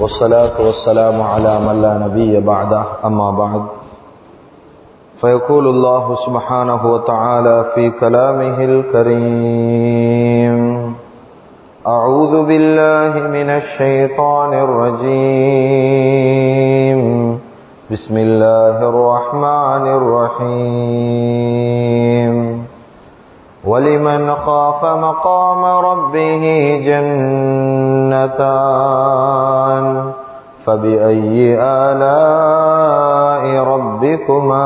والصلاة والسلام على من لا نبي بعده أما بعد فيقول الله سبحانه وتعالى في كلامه الكريم أعوذ بالله من الشيطان الرجيم بسم الله الرحمن الرحيم ولمن خاف مقام ربه جنتان فبأي آلاء ربكما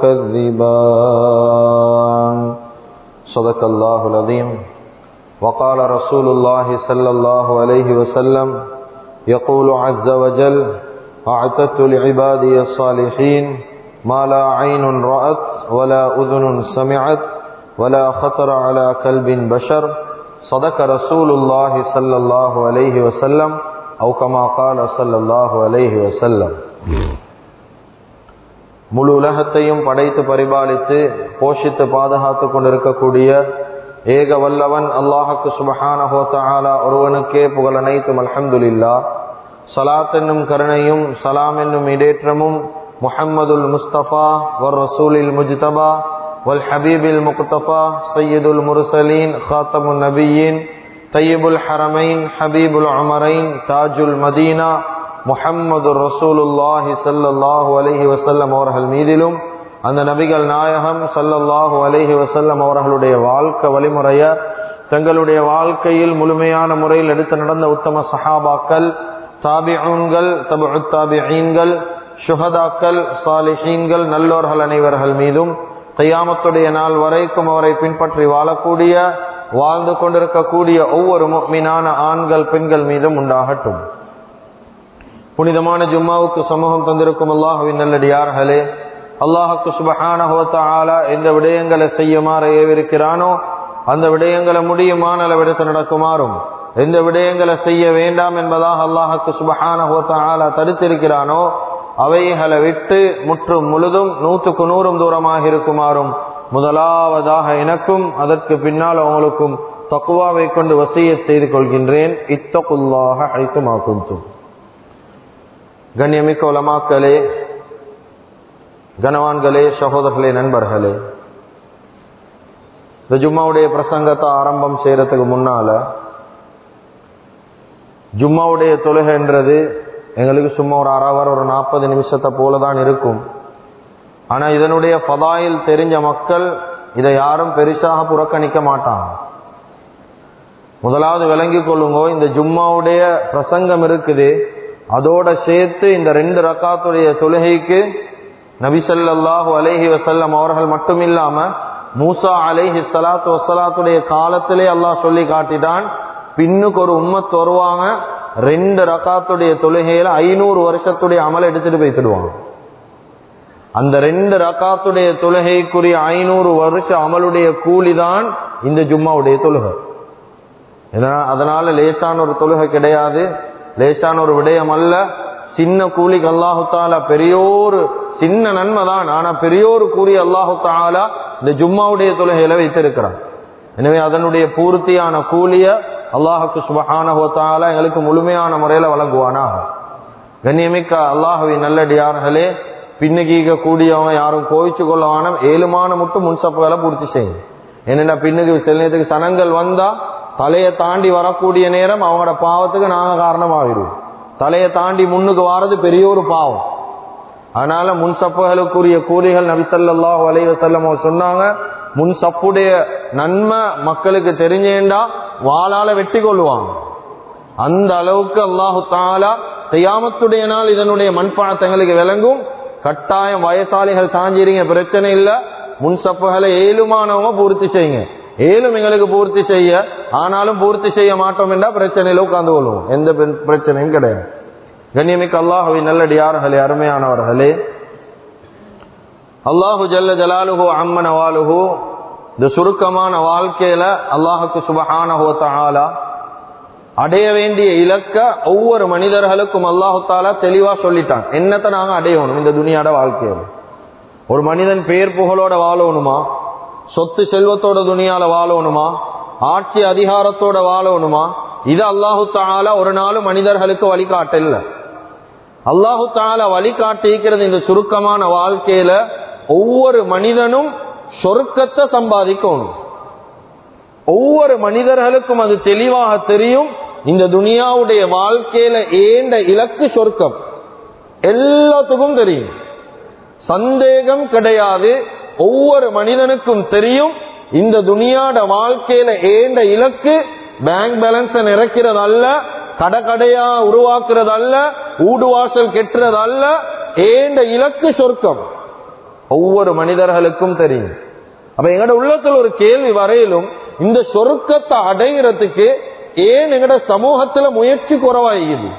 تكذبان صدق الله العظيم وقال رسول الله صلى الله عليه وسلم يقول عز وجل أعتدت لعبادي الصالحين ما لا عين رأت ولا أذن سمعت ولا خطر على قلب بشر صدق رسول الله صلى الله عليه وسلم أو كما قال صلى الله عليه وسلم. முழு உலகத்தையும் படைத்து பரிபாலித்து போஷித்து பாதுகாத்து கொண்டிருக்கக்கூடிய ஏக வல்லவன் அல்லாஹுக்கு சுப்ஹானஹு வ தஆலா ஒருவனுக்கே புகழ் அனைத்தும். அல்ஹம்துலில்லாஹ். ஸலாத் என்னும் கருணையும் சலாம் என்னும் இடேற்றமும் முஹம்மதுல் முஸ்தபா வர் ரசூலில் முஜ்தபா வல் ஹபீபில் முக்தபா சய்யிதுல் முர்சலீன் காத்தமுன் நபியீன் தய்யிபுல் ஹரமைன் ஹபீபுல் உமரைன் தாஜுல் மதீனா முஹம்மதுர் ரசூலுல்லாஹி ஸல்லல்லாஹு அலைஹி வஸல்லம் அவர்கள் மீதிலும் அந்த நபிகள் நாயகம் ஸல்லல்லாஹு அலைஹி வஸல்லம் அவர்களுடைய வாழ்க்கை வழிமுறைய தங்களுடைய வாழ்க்கையில் முழுமையான முறையில் எடுத்து நடந்த உத்தம சஹாபாக்கள், தாபிஊன்கள், தபுஉத் தாபிஈன்கள், ஷுஹதாக்கள், சாலிஹீன்கள், நல்லோர்கள் அனைவர்கள் மீதும் கியாமத்துடைய நாள் வரைக்கும் அவரை பின்பற்றி வாழக்கூடிய வாழ்ந்து கொண்டிருக்கக்கூடிய ஒவ்வொரு முஃமினான ஆண்கள் பெண்கள் மீதும் உண்டாகட்டும். புனிதமான ஜும்மாவுக்கு சமூகம் தந்திருக்கும் அல்லாஹ்வின் நல்லடியார்களே, அல்லாஹுக்கு சுப்ஹானஹு வ தஆலா எந்த விடயங்களை செய்யுமாறு ஏவிருக்கிறானோ அந்த விடயங்களை முடியுமான அளவெடுத்து நடக்குமாறும், எந்த விடயங்களை செய்ய வேண்டாம் என்பதாக அல்லாஹுக்கு சுப்ஹானஹு வ தஆலா தடுத்திருக்கிறானோ அவைகளை விட்டு முற்றும் முழுதும் 100க்கு 100 தூரமாக இருக்குமாறும் முதலாவதாக எனக்கும் அதற்கு பின்னால் அவங்களுக்கும் தக்வாவை கொண்டு வசியத் செய்து கொள்கின்றேன். இத்தகுல்லாஹ ஹைதுமா குன்தும். கண்ணியமிக்க உலமாக்களே, கனவான்களே, சகோதரர்களே, நண்பர்களே, இந்த ஜும்மாவுடைய பிரசங்கத்தை ஆரம்பம் செய்யறதுக்கு முன்னால ஜும்மாவுடைய தொழுகைன்றது எங்களுக்கு சும்மா ஒரு அரை ஒரு 40 நிமிஷத்தை போலதான் இருக்கும். ஆனா இதனுடைய ஃபதாயில் தெரிஞ்ச மக்கள் இதை யாரும் பெருசாக புறக்கணிக்க மாட்டாங்க. முதலாவது விளங்கி கொள்ளுங்கோ, இந்த ஜும்மாவுடைய பிரசங்கம் இருக்குது, அதோட சேர்த்து இந்த 2 ரக்காத்துடைய தொழுகைக்கு நபி ஸல்லல்லாஹு அலைஹி வஸல்லம் அவர்கள் மட்டும் இல்லாம மூசா அலைஹி ஸலாத்து வஸலாத்துடைய காலத்திலே அல்லாஹ் சொல்லி காட்டிட்டான், பின்னுக்கு ஒரு உம்மத் வருவாங்க, 2 ரக்காத்துடைய தொழுகையில 500 வருஷத்துடைய அமல் எடுத்துட்டு போய்த்துடுவாங்க. அந்த 2 ரக்காத்துடைய தொழுகைக்குரிய 500 வருஷ அமலுடைய கூலிதான் இந்த ஜும்மாவுடைய தொழுகை. அதனால லேசான ஒரு தொழுகை கிடையாது, லேசான ஒரு விடயம் அல்ல. சின்ன கூலிக்கு அல்லாஹு தஆலா பெரியோரு சின்ன நன்மை தான், ஆனா பெரியோரு கூறி அல்லாஹு தஆலா இந்த ஜும்மாவுடைய தொழுகையில வைத்திருக்கிறான். எனவே அதனுடைய பூர்த்தியான கூலிய அல்லாஹுக்கு சுப்ஹானஹு வ தஆலா எங்களுக்கு முழுமையான முறையில வழங்குவானாக. கண்ணியமிக்க அல்லாஹ்வின் நல்லடியார்களே, பின்னுக்கு கூடியவங்க யாரும் கோவிச்சு கொள்ளவான 7 மட்டும் முன்சப்புகளை பூர்த்தி செய்யும். என்னென்ன பின்னுக்கு சில நேரத்துக்கு சனங்கள் வந்தா தலையை தாண்டி வரக்கூடிய நேரம் அவங்களோட பாவத்துக்கு நாங்க காரணமாகிடுவோம். தலையை தாண்டி முன்னுக்கு வாரது பெரிய ஒரு பாவம். அதனால முன்சப்புகளுக்குரிய கூலிகள் நபி ஸல்லல்லாஹு அலைஹி வஸல்லம் சொன்னாங்க, முன்சப்புடைய நன்மை மக்களுக்கு தெரிஞ்சேண்டா வாளால வெட்டி கொள்வாங்க. அந்த அளவுக்கு அல்லாஹு தஆலா கியாமத்துடைய நாள் இதனுடைய மன்ஃபஅத் விளங்கும். கட்டாயம் வயசாளிகள் சாஞ்சிருங்க, பிரச்சனை இல்ல, முன்சப்புகளை 7 பூர்த்தி செய்யுங்க. 7 எங்களுக்கு பூர்த்தி செய்ய, ஆனாலும் பூர்த்தி செய்ய மாட்டோம் என்றா பிரச்சனையில உட்கார்ந்து கொள்வோம், எந்த பிரச்சனையும் கிடையாது. கண்ணியமிக்க அல்லாஹ்வின் நல்லடியார்களே, அருமையானவர்களே, அல்லாஹு ஜல்ல ஜலாலுஹு அம்ம நவாலுஹு இந்த சுருக்கமான வாழ்க்கையில அல்லாஹுக்கு சுப்ஹானஹு வ தஆலா அடைய வேண்டிய இலக்க ஒவ்வொரு மனிதர்களுக்கும் அல்லாஹு தஆலா தெளிவா சொல்லிட்டான். என்னத்தை நாங்க அடையணும் இந்த துனியாட வாழ்க்கையில. ஒரு மனிதன் பேர் புகழோட வாழணுமா, சொத்து செல்வத்தோட துனியால வாழணுமா, ஆட்சி அதிகாரத்தோட வாழணுமா, இது அல்லாஹு தஆலா ஒரு நாளும் மனிதர்களுக்கு வழிகாட்டல. அல்லாஹு தஆலா வழிகாட்டியிருக்கிறது இந்த சுருக்கமான வாழ்க்கையில ஒவ்வொரு மனிதனும் சொர்க்கத்தை சம்பாதிக்கணும். ஒவ்வொரு மனிதர்களுக்கும் அது தெளிவாக தெரியும், இந்த துனியாவுடைய வாழ்க்கையில ஏண்ட இலக்கு சொர்க்கம். எல்லாத்துக்கும் தெரியும், சந்தேகம் கிடையாது. ஒவ்வொரு மனிதனுக்கும் தெரியும், இந்த துனியாட வாழ்க்கையில ஏண்ட இலக்கு பேங்க் பேலன்ஸ் நிறைக்கிறது அல்ல, கடையா உருவாக்குறது அல்ல, ஊடுவாசல் கெட்டுறது அல்ல, ஏண்ட இலக்கு சொர்க்கம். ஒவ்வொரு மனிதர்களுக்கும் தெரியும். அப்ப எங்கட உள்ளத்துல ஒரு கேள்வி வரையிலும், இந்த சொர்க்கத்தை அடைகிறதுக்கு ஏன் எங்கட சமூகத்துல முயற்சி குறைவாகுது?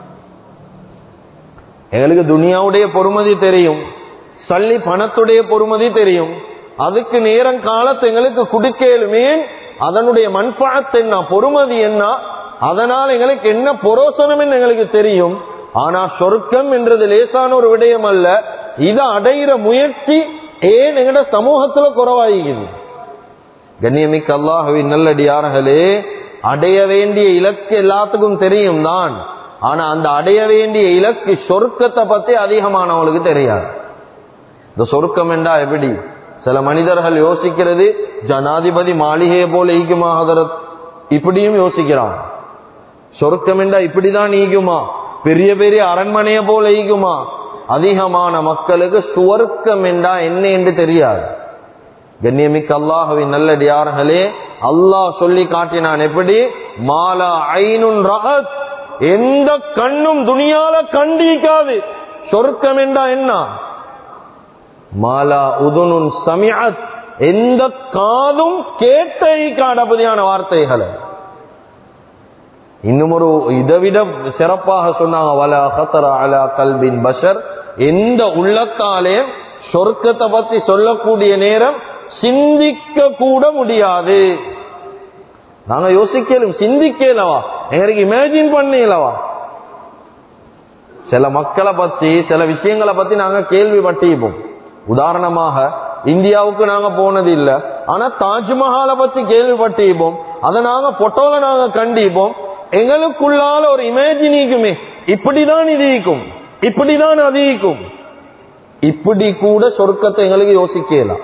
எங்களுக்கு துனியாவுடைய பொறுமதி தெரியும், சல்லி பணத்துடைய பொறுமதி தெரியும், அதுக்கு நேரம் காலத்தை எங்களுக்கு குடிக்கலுமே, அதனுடைய மன்ஃபஅத் என்ன, பொறுமதி என்ன, அதனால் எங்களுக்கு என்ன புரோசனம் எங்களுக்கு தெரியும். ஆனா சொர்க்கம் என்றது லேசான ஒரு விடயம் அல்ல. இதை அடைகிற முயற்சி ஏன் எங்கட சமூகத்துல குறைவாகிறது? கண்ணியமிக்க அல்லாஹ்வின் நல்லடியார்களே, அடைய வேண்டிய இலக்கு எல்லாத்துக்கும் தெரியும் தான். ஆனா அந்த அடைய வேண்டிய இலக்கு சொர்க்கத்தை பத்தி அதிகமானவங்களுக்கு தெரியாது. இந்த சொர்க்கம் என்றா எப்படி? சில மனிதர்கள் யோசிக்கிறது ஜனாதிபதி மாளிகையை போல ஈக்குமா ஹதரத், இப்படியும் யோசிக்கிறான். சொர்க்கம் என்றா இப்படிதான் ஈக்குமா, பெரிய பெரிய அரண்மனையை போல ஈக்குமா? அதிகமான மக்களுக்கு சுவர்க்கம் என்றா என்ன என்று தெரியாது. கண்ணியமிக்க அல்லாஹ்வின் நல்லடியார்களே, அல்லாஹ் சொல்லி காட்டினான் எப்படி? மாலா ஐனுன் ரஅத், எந்த கண்ணும் துனியால கண்டிக்காது. சொர்க்கம் என்றா என்ன? மாலா உதுனுன் சமிஅத், எந்த காதும் கேட்டை காடபதியான வார்த்தைகளை. இன்னும் ஒரு இதைவிட சிறப்பாக சொன்னாங்க, வலா கத்தர அலா கல்பின் பஷர், எந்த உள்ளத்தாலே சொர்க்கத்தை பத்தி சொல்லக்கூடிய நேரம் சிந்திக்க கூட முடியாது. நாங்க யோசிக்கலும், சிந்திக்கலவா, எங்களுக்கு இமேஜின் பண்ணலவா? சில மக்களை பத்தி, சில விஷயங்களை பத்தி நாங்க கேள்விப்பட்டிருப்போம். உதாரணமாக இந்தியாவுக்கு நாங்க போனது இல்ல, ஆனா தாஜ்மஹாலை பத்தி கேள்விப்பட்டிருப்போம். அதை நாங்க போட்டோல நாங்க கண்டிப்போம். எங்களுக்குள்ளால ஒரு இமேஜினிக்குமே, இப்படிதான் இது இருக்கும், இப்படிதான் அது இருக்கும். இப்படி கூட சொர்க்கத்தை எங்களுக்கு யோசிக்கலாம்.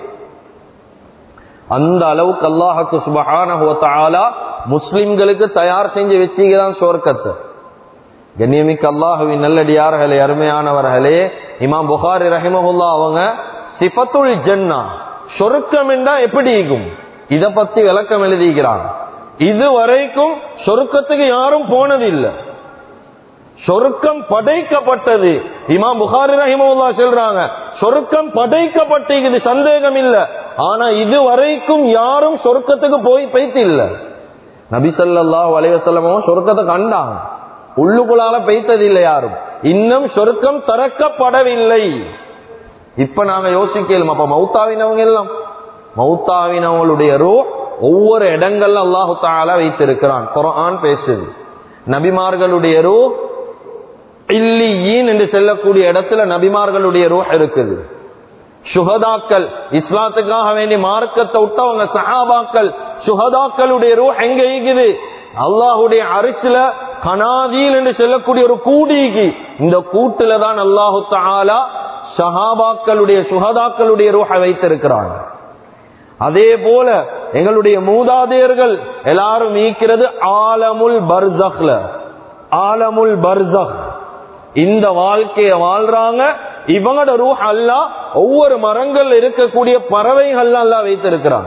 அந்த அளவுக்கு அல்லாஹ்வுக்கு சுப்ஹானஹு வ தஆலா முஸ்லிம்களுக்கு தயார் செஞ்சு வச்சுக்கிறான் சொர்க்கத்தை. கண்ணியமிக்க அல்லாஹ்வின் நல்லடியார்களே, அருமையானவர்களே, இமாம் புகாரி ரஹிமஹுல்லாஹ் அவங்க சிஃபத்துல் ஜன்னா, சொர்க்கம் என்றா எப்படி இருக்கும், இத பத்தி விளக்கம் எழுதிக்கிறாங்க. இதுவரைக்கும் சொர்க்கத்துக்கு யாரும் போனதில்லை. சொர்க்கம் படைக்கப்பட்டது. இமாம் புகாரி ரஹிமஹுல்லாஹ் சொல்றாங்க, சொர்க்கம் படைக்கப்பட்டது, சந்தேகம் இல்ல. ஆனா இதுவரைக்கும் யாரும் சொர்க்கத்துக்கு போய்த்து இல்ல. நபி ஸல்லல்லாஹு அலைஹி வஸல்லம் சொர்க்கத்தை கண்டாங்க, உள்ளுக்குள்ளால பெய்த்தது இல்லை யாரும். இன்னும் சொர்க்கம் திறக்கப்படவில்லை. இப்ப நாங்க யோசிக்கலாம், அப்ப மௌத்தாவினவங்க எல்லாம், மௌத்தாவினவங்களுடைய ரூஹ் ஒவ்வொரு இடங்கள்ல அல்லாஹு தஆலா வைத்திருக்கிறான். குர்ஆன் பேசுது. நபிமார்களுடைய ரூஹ் இல்லியீன் என்று சொல்லக்கூடிய இடத்துல நபிமார்களுடைய ரூஹ் இருக்குது. சுஹதாக்கள், இஸ்லாத்துக்காக வேண்டி மார்க்கத்தை விட்டவங்க சஹாபாக்கள், சுஹதாக்களுடைய ரூஹ் எங்க இருக்குது? அல்லாஹுடைய அரிசில கனாதீல் என்று சொல்லக்கூடிய ஒரு கூடிக்கு, இந்த கூட்டுல தான் அல்லாஹு தஆலா சஹாபாக்களுடைய சுஹதாக்களுடைய ரூஹை வைத்திருக்கிறாங்க. அதே போல எங்களுடைய மூதாதையர்கள் எல்லாரும் நீக்கிறது ஆலமுல் பர்ஸக்ல. ஆலமுல் பர்ஸக், இந்த வாழ்க்கையை வாழ்றாங்க. இவங்களோட ரூஹ் அல்லாஹ் ஒவ்வொரு மரங்கள் இருக்கக்கூடிய பறவைகள் அல்லாஹ் வைத்திருக்கிறாங்க.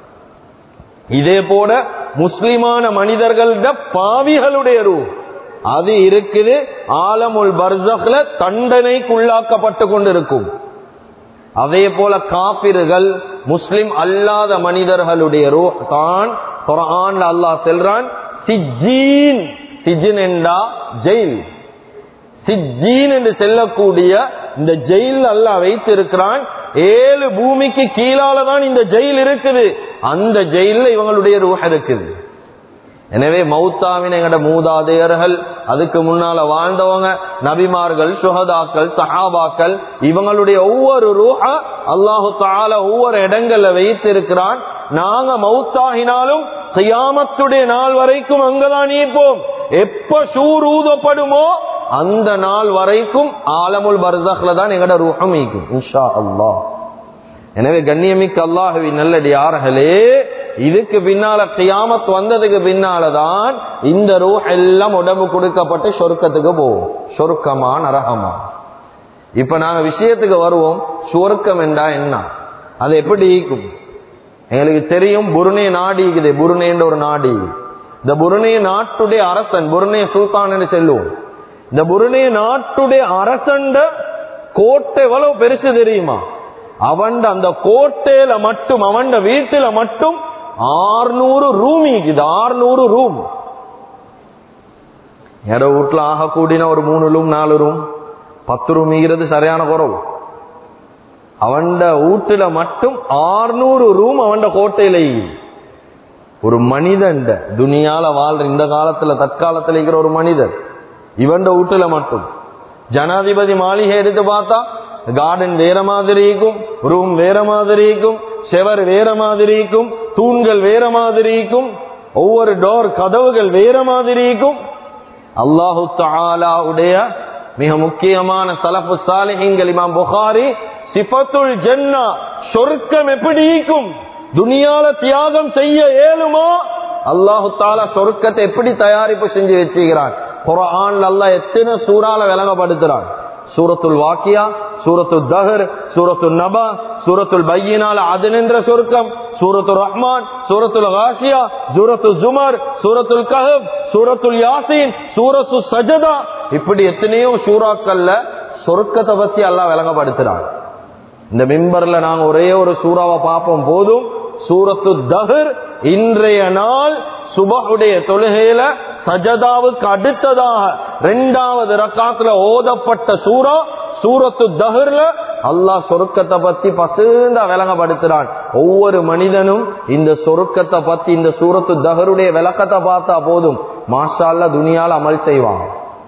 இதே போல முஸ்லிமான மனிதர்கள பாவிகளுடைய ரூஹ் அது இருக்குது ஆலமுல் பர்ஸக்ல, தண்டனைக்குள்ளாக்கப்பட்டு கொண்டிருக்கும். அதே போல காபிர்கள், முஸ்லிம் அல்லாத மனிதர்களுடைய ரூஹ் தான் குர்ஆன்ல அல்லாஹ் சொல்றான் சிஜ்ஜீன். சிஜ்ஜின் என்றா ஜெயில். சிஜ்ஜீன் என்று சொல்லக்கூடிய இந்த ஜெயில் அல்லாஹ் வைத்திருக்கிறான். 7 பூமிக்கு கீழாலதான் இந்த ஜெயில் இருக்குது. அந்த ஜெயில இவங்களுடைய ரூஹ் இருக்குது. எனவே மௌத்தாவின் எங்கட மூதாதையர்கள், அதுக்கு முன்னால வாழ்ந்தவங்க, நபிமார்கள், சுஹதாக்கள், சஹாபாக்கள், இவங்களுடைய ஒவ்வொரு ரூஹ அல்லாஹு தஆலா ஒவ்வொரு இடங்கள்ல வைத்திருக்கிறான். நாங்க மௌத்தாகினாலும் கியாமத்துடைய நாள் வரைக்கும் அங்கதான் இருப்போம். எப்ப சூர் ஊதப்படுமோ அந்த நாள் வரைக்கும் ஆலமுல் பர்ஸக்ல தான் எங்கட ரூஹம் ஈக்கும் இன்ஷா அல்லாஹ். எனவே கண்ணியமிக்க அல்லாஹ்வின் நல்லடியார்களே, இதுக்கு பின்னால கியாமத் வந்ததுக்கு பின்னாலதான் இந்த ரூஹ் எல்லாம் உடம்பு கொடுக்கப்பட்டு சொர்க்கத்துக்கு போகும். சொர்க்கமா நரகமா? இப்ப நாங்க விஷயத்துக்கு வருவோம். சொர்க்கம் என்றா என்ன, அது எப்படி ஈக்கும்? எங்களுக்கு தெரியும் புருனே நாடு இருக்குது. புருனேன்ற ஒரு நாடு. இந்த புருனே நாட்டுடைய அரசன், புருனே சுல்தான் என்று சொல்லுவோம். இந்த புருனே நாட்டுடைய அரசன் கோட்டை எவ்வளவு பெருசு தெரியுமா? அவன் அந்த கோட்டையில மட்டும், அவன் வீட்டுல மட்டும் 600 ரூம் இருக்குது. 600 ரூம். யாரோ வீட்டுல ஆக கூடின ஒரு 3 ரூம் 4 ரூம் 10 ரூம் ஈகிறது சரியான குறவு. அவன் வீட்டுல மட்டும் 600 ரூம் அவன் கோட்டையில. ஒரு மனிதன் துனியால வாழ்ற இந்த காலத்துல தற்காலத்துல இருக்கிற ஒரு மனிதன் இவன் வீட்டுல மட்டும். ஜனாதிபதி மாளிகை எடுத்து பார்த்தா கார்டன் வேற மாதிரி இருக்கும், ரூம் வேற மாதிரி இருக்கும், செவர் வேற மாதிரி இருக்கும், தூண்கள் வேற மாதிரி இருக்கும், ஒவ்வொரு டோர் கதவுகள் வேற மாதிரி இருக்கும். அல்லாஹு தஆலா உடைய மிக முக்கியமான சலஃபு சாலிஹீன்கள் இமாம் புகாரி சிஃபத்துல் ஜன்னா, சொர்க்கம் எப்படி இருக்கும், துனியால தியாகம் செய்ய ஏழுமா, அல்லாஹு தஆலா சொர்க்கத்தை எப்படி தயாரிப்பு செஞ்சு வச்சுக்கிறான். குர்ஆன்ல அல்லாஹ் எத்தனை சூறால விளங்கப்படுத்துறான். சூரத்துல் வாக்கியா, சூரத்துல் தஹர், சூரத்துல் நபா, சூரத்துல் பையினால அதன் என்ற சொர்க்கம், சூரத்துல் ரஹ்மான், சூரத்துல் காஷியா, சூரத்துல் ஜுமர், சூரத்துல் கஹப், சூரத்துல் யாசீன், சூரத்துல் சஜதா, இப்படி எத்தனையோ சூறாக்கள்ல சொர்க்கத்தை பத்தி அல்லாஹ் விளங்கப்படுத்துறான். இந்த மிம்பர்ல நாங்க ஒரே ஒரு சூறாவை பார்ப்போம் போதும். சூரத்துல் தஹர் இன்றைய நாள் சுபஹுடைய தொழுகையில சஜதாவுக்கு அடுத்ததாக 2வது ரக்காத்துல ஓதப்பட்ட சூரா சூரத்து தஹர்ல அல்லாஹ் சொர்க்கத்தை பத்தி பசுந்தா விளங்கப்படுத்துறான். ஒவ்வொரு மனிதனும் இந்த சொர்க்கத்தை பத்தி இந்த சூரத்து தஹருடைய விளக்கத்தை பார்த்தா போதும் மாஷா அல்லாஹ் துனியால அமல் செய்வான்.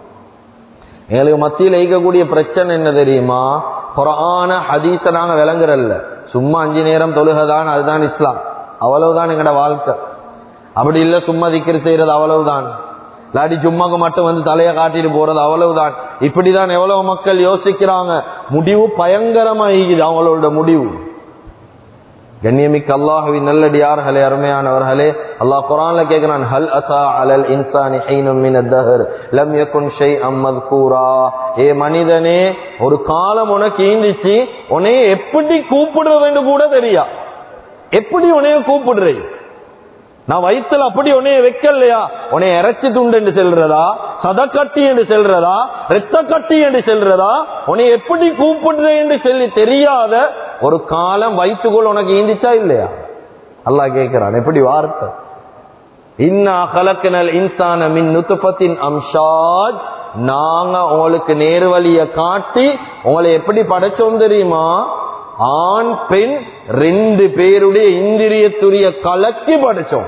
எங்களுக்கு மத்தியில் இருக்கக்கூடிய பிரச்சனை என்ன தெரியுமா? குர்ஆன ஹதீஸ நாங்க விளங்குறல்ல. சும்மா 5 நேரம் தொழுகதான், அதுதான் இஸ்லாம், அவ்வளவுதான் எங்கட வாழ்க்கை. அப்படி இல்ல சும்மா திக்ர் செய்யறது அவ்வளவுதான், இல்லாட்டி சும்மாக்கு மட்டும் வந்து தலைய காட்டிட்டு போறது அவ்வளவுதான். இப்படிதான் எவ்வளவு மக்கள் யோசிக்கிறாங்க. முடிவு பயங்கரமா இருக்குது அவங்களோட முடிவு. கண்ணியமிக்க அல்லாஹ்வின் நல்லடியார்களே, அருமையானவர்களே, அல்லாஹ் குர்ஆன்ல கேக்குறான், ஹல் அஸா அலல் இன்சானி ஹீனும் மினத் தஹர் லம் யகுன் ஷைஅம் மذ்கூரா. ஏ மனிதனே, ஒரு காலம் உனக்கு ஈந்திச்சு, உன்னை எப்படி கூப்பிடுறதுன்னு கூட தெரியா. எப்படி உன்னைய கூப்பிடுறே? நான் வயிற்றுல அப்படி உன்னைய வைக்கலையா? உன்னைய இறைச்சி துண்டு என்று செல்றதா, சதக்கட்டி என்று செல்றதா, ரத்த கட்டி என்று செல்றதா, உன்னைய எப்படி கூப்பிடுறேன் என்று சொல்லி தெரியாத ஒரு காலம் வயிற்றுக்குள் உனக்கு ஈந்திச்சா இல்லையா? அல்லாஹ் கேட்கிறான். எப்படி வார்த்தை? இன்னா கலக்கனல் இன்சான மின் நுத்ஃபத்தின் அம்ஷாஜ். நாங்க உங்களுக்கு நேர்வழிய காட்டி உங்களை எப்படி படைச்சோம் தெரியுமா? ஆண் பெண் 2 பேருடைய இந்திரியத்துரிய கலக்கி படைச்சோம்.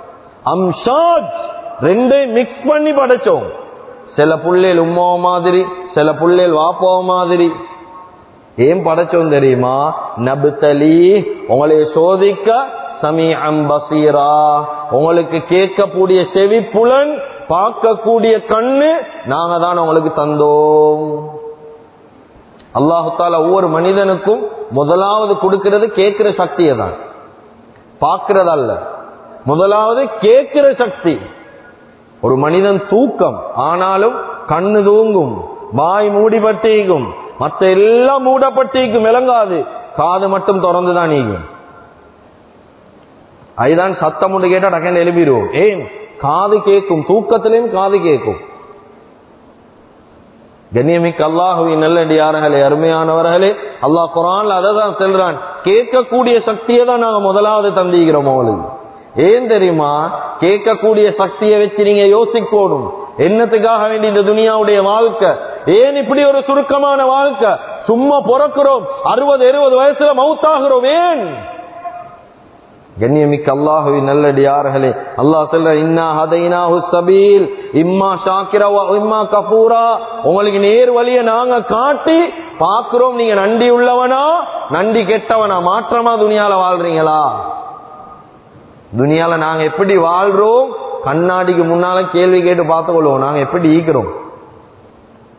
அம்ஷாஜ் 2 மிக்ஸ் பண்ணி படைச்சோம். சில புள்ளைகள் உம்மாவ மாதிரி, சில புள்ளைகள் வாப்பாவ மாதிரி. ஏன் படைச்சோம் தெரியுமா? நப்தலி, உங்களை சோதிக்க, சமீஅம் பசீரா, உங்களுக்கு கேட்கக்கூடிய செவி புலன், பார்க்கக்கூடிய கண்ணு நாங்க தான் உங்களுக்கு தந்தோம். அல்லாஹு தஆலா ஒவ்வொரு மனிதனுக்கும் முதலாவது கொடுக்கிறது கேட்கிற சக்தியை தான், பார்க்கிறதல்ல. முதலாவது கேட்கிற சக்தி. ஒரு மனிதன் தூக்கம் ஆனாலும் கண்ணு தூங்கும், வாய் மூடிப்பட்டிக்கும், மற்ற எல்லாம் மூடப்பட்டிக்கும், விளங்காது. காது மட்டும் திறந்துதான் நீங்கும். அதுதான் சத்தம் ஒன்று கேட்டா டக்குன்னு எழுப்பிடுவோம். ஏன்? காது கேட்கும், தூக்கத்திலையும் காது கேட்கும். கண்ணியமிக்க அல்லாஹ்வின் நல்லடியார்களே, அருமையானவர்களே, அல்லாஹ் குர்ஆன்ல அததான் சொல்றான், கேட்கக்கூடிய சக்தியை தான் நாங்க முதலாவது தந்திக்கிறோம் அவளுக்கு. ஏன் தெரியுமா? கேட்கக்கூடிய சக்தியை வச்சு நீங்க யோசிக்கணும், என்னத்துக்காக வேண்டி இந்த துனியாவுடைய வாழ்க்கை, ஏன் இப்படி ஒரு சுருக்கமான வாழ்க்கை? சும்மா பிறக்கிறோம், 60-70 வயசுல மௌத்தாகிறோம். ஏன்? கண்ணியமிக்க அல்லாஹ்வின் நல்லடியார்களே, அல்லாஹ் சொல்ற, இன்னா ஹதைனாஹு ஸபீல் இம்மா ஷாக்கிரா வ இம்மா கஃபூரா. உங்களுக்கு நேர் வழியை நாங்க காட்டி பாக்குறோம், நீங்க நன்றி உள்ளவனா நன்றி கெட்டவனா, மாற்றமா துனியால வாழ்றீங்களா? துனியால நாங்க எப்படி வாழ்றோம்? கண்ணாடிக்கு முன்னால கேள்வி கேட்டு பார்த்துக்கொள்வோம், நாங்க எப்படி ஈக்கிறோம்.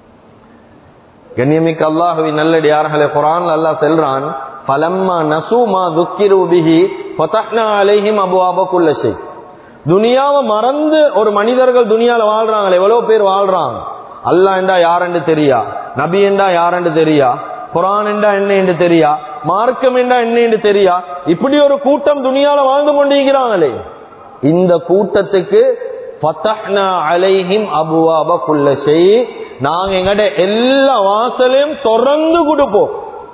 கண்ணியமிக்க அல்லாஹ்வின் நல்லடியார்களே, குர்ஆன்ல அல்லாஹ் சொல்றான், ஃபலம்மா நஸூ மா துக்கிரு பிஹி ஃபதஹ்னா அலைஹிம் அப்வாப குல்ல ஷை. துனியாவை மறந்து ஒரு மனிதர்கள் துனியால வாழ்றாங்க. எவ்வளவு பேர் வாழ்றாங்க? அல்லாஹ் என்றா யாரென்று தெரியா, நபி என்றா யாரென்று தெரியா, குர்ஆன் என்றா என்ன என்று தெரியா, மார்க்கம் என்றா என்ன என்று தெரியா. இப்படி ஒரு கூட்டம் துனியால வாழ்ந்து கொண்டிருக்கிறாங்களே, இந்த கூட்டத்துக்கு ஃபதஹ்னா அலைஹிம் அப்வாப குல்ல ஷை, நாங்க எங்கட எல்லா வாசலையும் திறந்து கொடுப்போம்.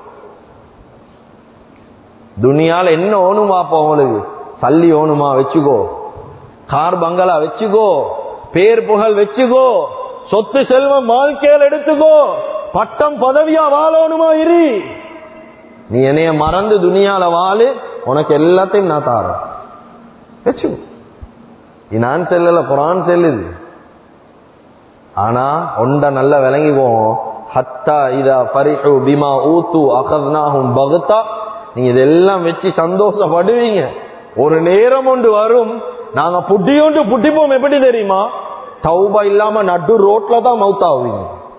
துனியால என்ன ஓணுமா? உங்களுக்கு சல்லி ஓணுமா? வச்சுக்கோ. கார் பங்களா வச்சுக்கோ, பேர் புகழ் வச்சுக்கோ, சொத்து செல்வம் வாழ்க்கையில் எடுத்துக்கோ, பட்டம் பதவியா வாழணுமா இரு. நீ என்னைய மறந்து துனியால வாழு, உனக்கு எல்லாத்தையும் நான் தாரேன். வச்சுக்கோ. நான் செல்லல, குர்ஆன் செல்லுது. ஆனா ஒண்ட நல்ல விளங்கிக்குவோம். ஹத்தா இதா ஃபரிஹு பிமா ஊது அகத்னாஹும் பக்தா. நீங்க இதெல்லாம் வச்சு சந்தோஷப்படுவீங்க. ஒரு நேரம் ஒன்று வரும், நாங்க புட்டியோண்டு புட்டிப்போம். எப்படி தெரியுமா? தௌபா இல்லாம நடு ரோட்ல தான் மௌத்தாவீங்க.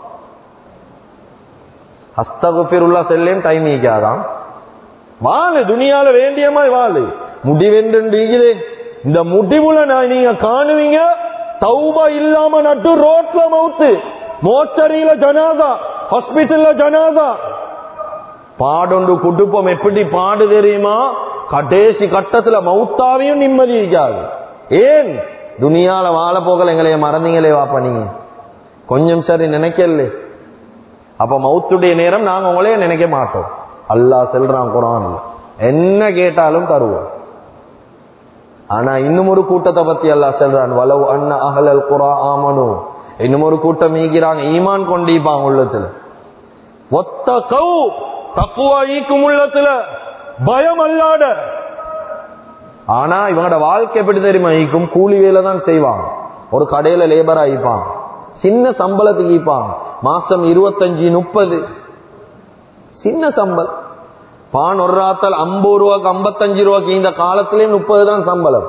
அஸ்தக்ஃபிருல்லாஹ் செல்லேன் டைம் ஈக்காதான். வாழு, துனியால வேண்டியமாய் வாழு. முடிவென்று இந்த முடிவுல நீங்க காணுவீங்க, தௌபா இல்லாம நட்டு ரோட்ல மௌத்து, மோச்சரியில ஜனாதா, ஹாஸ்பிட்டல்ல ஜனாதா. பாடொண்டு குடுப்பம் எப்படி பாடு தெரியுமா? கடைசி கட்டத்துல மௌத்தாவையும் நிம்மதி இருக்காது. ஏன்? துனியால வாழ போகல, எங்களைய மறந்தீங்களே வாப்பா நீங்க, கொஞ்சம் சரி நினைக்கல. அப்ப மௌத்துடைய நேரம் நாங்க உங்களையே நினைக்க மாட்டோம். அல்லாஹ் சொல்றான் குர்ஆன்ல, என்ன கேட்டாலும் தருவோம். ஆனா இன்னும் ஒரு கூட்டத்தை பத்தி அல்லாஹ் சொல்றான், வலவ் அன்ன அஹ்லல் குரா ஆமனு. இன்னும் ஒரு கூட்டம் ஈக்கிறாங்க, ஈமான் கொண்டிருப்பாங்க உள்ளத்துல. வத்தகௌ, தக்வா ஈக்கும் உள்ளத்துல, பயம் அல்லாத. ஆனா இவங்களோட வாழ்க்கை எப்படி தெரியுமா ஈக்கும்? கூலி வேலை தான் செய்வாங்க. ஒரு கடையில லேபரா ஈப்பாங்க, சின்ன சம்பளத்துக்கு ஈப்பாங்க. மாசம் 25-30 சின்ன சம்பளம். பான் ஒரு ராத்தல் 50 ரூபாய்க்கு 55 ரூபாய்க்கு. இந்த காலத்திலே 30 தான் சம்பளம்.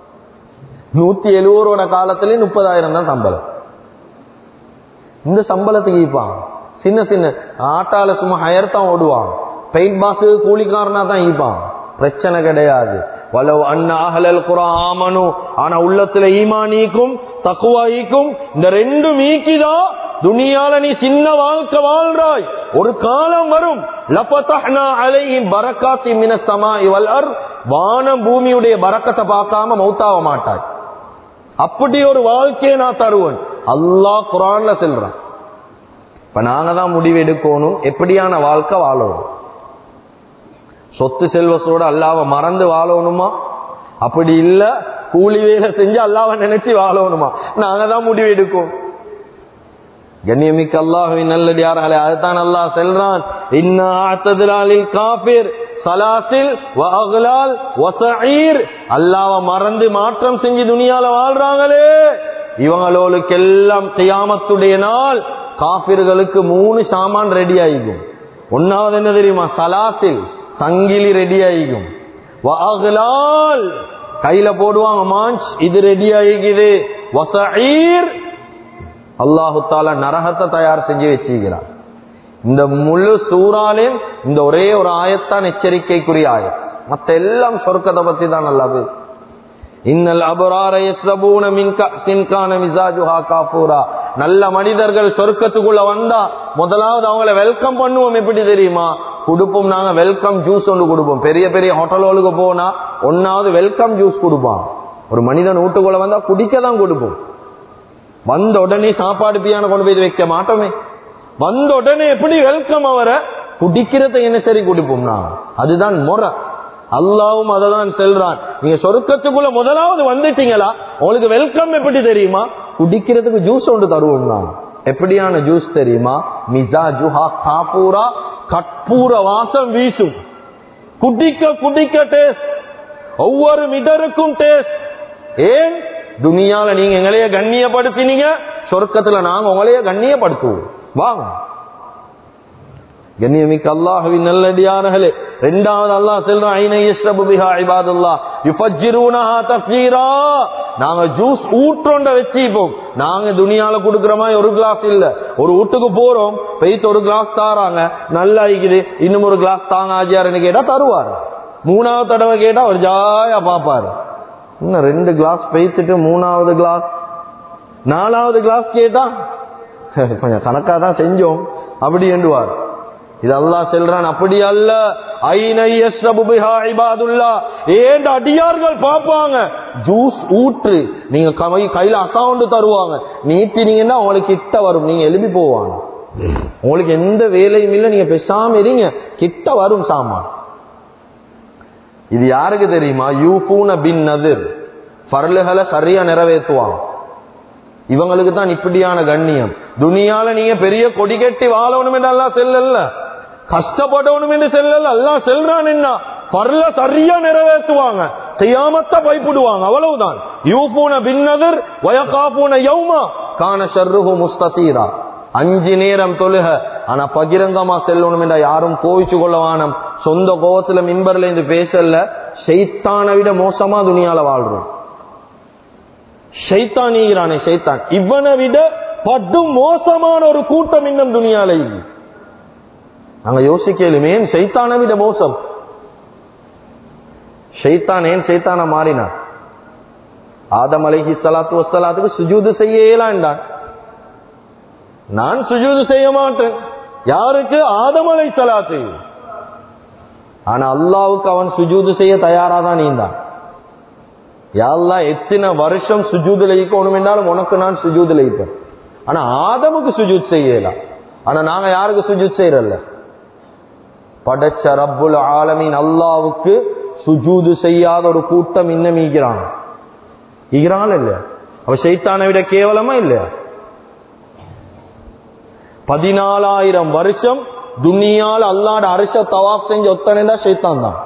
170 ரூபாய் காலத்திலே 30,000 தான் சம்பளம். இந்த சம்பளத்துக்கு ஈப்பாங்க. சின்ன சின்ன ஆட்டால சும்மா ஹயர் தான் ஓடுவாங்க. பெயிண்ட் பாஸ் கூலிக்காரனா தான் ஈப்பாங்க. பிரச்சனை கிடையாது. வலவ் அன்ன அஹ்லல் குரா ஆமனு. ஆனா உள்ளத்துல ஈமானிக்கும் தக்வாயிக்கும் இந்த ரெண்டும் ஈக்கிதான் துனியால நீ சின்ன வாழ்க்கை வாழ்றாய். ஒரு காலம் வரும், லஃபதஹ்னா அலைஹிம் பரக்காத்தி மினஸ் ஸமாஇ வல் அர்த். வானம் பூமியுடைய பரக்கத்தை பார்க்காம மௌத்தாவ மாட்டாய். அப்படி ஒரு வாழ்க்கையை நான் தருவேன். அல்லாஹ் குர்ஆன்ல சொல்றான். இப்ப நாங்க தான் முடிவு எடுக்கணும், எப்படியான வாழ்க்கை வாழணும். சொத்து செல்வத்தோட அல்லாஹ்வை மறந்து வாழணுமா? அப்படி இல்ல கூலி வேலை செஞ்சு அல்லாஹ்வை நினைச்சு வாழணுமா? நாங்க தான் முடிவு எடுக்கும். கண்ணியமிக்க அல்லாஹ்வின் நல்லடியார்களே, அதுதான் அல்லாஹ் சொல்றான், இன்னா அஅதனா லில் காஃபிர் சலாசில் வ அக்லால் வ ஸஈர். அல்லாஹ்வை மறந்து மாற்றம் செஞ்சு துனியால வாழ்றாங்களே, இவங்களுக்கெல்லாம் கியாமத்துடைய நாள் காஃபிர்களுக்கு 3 சாமான் ரெடி ஆயிடும். ஒன்னாவது என்ன தெரியுமா? சலாசில், சங்கிலி ரெடி ஆயிடும். வ அக்லால், கையில போடுவாங்க மாஞ்ச், இது ரெடி ஆகிக்குது. வ ஸஈர், அல்லாஹு தஆலா நரகத்தை தயார் செஞ்சு வச்சிருக்கிறார். இந்த முழு சூறாலே இந்த ஒரே ஒரு ஆயத்தான் எச்சரிக்கைக்குரிய ஆயத். மத்த எல்லாம் சொர்க்கத்தை பத்தி தான். அல்லாஹ் இன்னல் அபரார யஸ்ரபூன மின் கஸின் கான மிஸாஜுஹா காஃபூரா. நல்ல மனிதர்கள் சொர்க்கத்துக்குள்ள வந்தா முதலாவது அவங்கள வெல்கம் பண்ணுவோம். எப்படி தெரியுமா? கொடுப்போம். நாங்க வெல்கம் ஜூஸ் ஒன்று கொடுப்போம். பெரிய பெரிய ஹோட்டலுக்கு போனா ஒன்னாவது வெல்கம் ஜூஸ் கொடுப்பான். ஒரு மனிதன் வீட்டுக்குள்ள வந்தா குடிக்க தான் கொடுப்போம். வந்த உடனே சாப்பாடு பியான கொண்டு போய் வைக்க மாட்டோமே. வந்த உடனே எப்படி வெல்கம் அவரை குடிக்கிறத என்ன சரி கொடுப்போம்னா அதுதான் முறை. அல்லாவும் அதை தான் சொல்றான். நீங்க சொர்க்கத்துக்குள்ள முதலாவது வந்துட்டீங்களா, உங்களுக்கு வெல்கம் எப்படி தெரியுமா? குடிக்கிறதுக்கு ஜூஸ் ஒன்று தருவோம்னா. எப்படியான ஜூஸ் தெரியுமா? மிஸாஜுஹா காஃபூரா, கற்பூர வாசம் வீசும். குடிக்க குடிக்க டேஸ்ட், ஒவ்வொரு மிடருக்கும் டேஸ்ட். ஏன்? துனியால நீங்க எங்களைய கண்ணியப்படுத்தினீங்க, சொர்க்கத்துல நாங்க உங்களைய கண்ணியப்படுத்துவோம். வாங்க. கண்ணியமிக்க அல்லாஹ்வின் நல்லடியார்களே, இரண்டாவது அல்லாஹ் சொல்றான், ஐன யஷ்ரபு பிஹா இபாதுல்லாஹ் யுஃபஜ்ஜிரூனஹா தஃஜீரா. நாங்க ஜூஸ் ஊற்றோண்ட வச்சுப்போம். நாங்க துணியால குடுக்கிற மாதிரி ஒரு கிளாஸ் இல்ல. ஒரு வீட்டுக்கு போறோம், பெய்த்து ஒரு கிளாஸ் தாராங்க, நல்லா இருக்குது, இன்னும் ஒரு கிளாஸ் தாங்க ஆஜியாருன்னு கேட்டா தருவாரு. 3வது தடவை கேட்டா ஒரு ஜாயா பாப்பாரு. இன்னும் 2 கிளாஸ் பெய்த்துட்டு 3வது கிளாஸ் 4வது கிளாஸ் கேட்டா கொஞ்சம் கணக்கா தான் செஞ்சோம் அப்படி என்றுவார். இது அல்லாஹ் சொல்றான், அப்படி அல்ல. ஏண்ட அடியார்கள் பாப்பாங்க, ஜூஸ் ஊற்று நீங்க கையில அசவுண்டு தருவாங்க, நீட்டினீங்கன்னா உங்களுக்கு கிட்ட வரும், நீங்க எழுப்பி போவாங்க. உங்களுக்கு எந்த வேலையும் இல்லை, நீங்க பேசாம இருங்க, கிட்ட வரும் சாமான். இது யாருக்கு தெரியுமா? யூஃபூன பின் நதிர், ஃபர்லுகளை சரியா நிறைவேற்றுவாங்க. இவங்களுக்கு தான் இப்படியான கண்ணியம். துனியால நீங்க பெரிய கொடி கட்டி வாழணும் என்று அல்லாஹ் செல்லல, கஷ்டப்படணும் என்று செல்லல. அல்லாஹ் செல்றான் என்ன, ஃபர்ல சரியா நிறைவேற்றுவாங்க, கியாமத்தை பயப்படுவாங்க, அவ்வளவுதான். யூஃபூன பின் நதிர் வயகாஃபூன யௌமா கான ஷர்ருஹு முஸ்ததீரா. 5 நேரம் தொழுக, ஆனா பகிரங்கமா செல்லணும் என்றா யாரும் கோவிச்சு கொள்ளவானம். சொந்த கோவத்துல மின்பர்ல இருந்து பேசல, ஷைத்தானை விட மோசமா துனியால வாழ்றோம். ஷைத்தான் ஈகிறானே, ஷைத்தான் இவனை விட படு மோசமான ஒரு கூட்டம் இன்னும் துனியால. நாங்க யோசிக்கலுமே, ஷைத்தானை விட மோசம். ஷைத்தான் ஏன் ஷைத்தான மாறினான்? ஆதம் அலைஹிஸ்ஸலாத்து வஸ்ஸலாத்துக்கு சுஜூது செய்ய இயலாண்டான். நான் சுஜூது செய்ய மாட்டேன். யாருக்கு? ஆதம் அலைஹிஸ்ஸலாத்து. ஆனா அல்லாஹ்வுக்கு அவன் சுஜூது செய்ய தயாராதான் நீந்தான். யா அல்லாஹ், எத்தனை வருஷம் சுஜூதுல இருக்கணும் என்றாலும் உனக்கு நான் சுஜூதுல இருப்பேன். ஆனா ஆதமுக்கு சுஜூத் செய்யலாம். ஆனா நாங்க யாருக்கு சுஜூத் செய்யறல்ல? படைச்ச ரப்புல் ஆலமீன் அல்லாஹ்வுக்கு சுஜூது செய்யாத ஒரு கூட்டம் இன்னும் ஈகிறான் இல்ல? அவ ஷைத்தானை விட கேவலமா இல்லையா? 14,000 வருஷம் துனியால அல்லாஹ்ட அர்ஷ தவாஃப் செஞ்ச ஒத்தனேடா ஷைத்தான் தான்.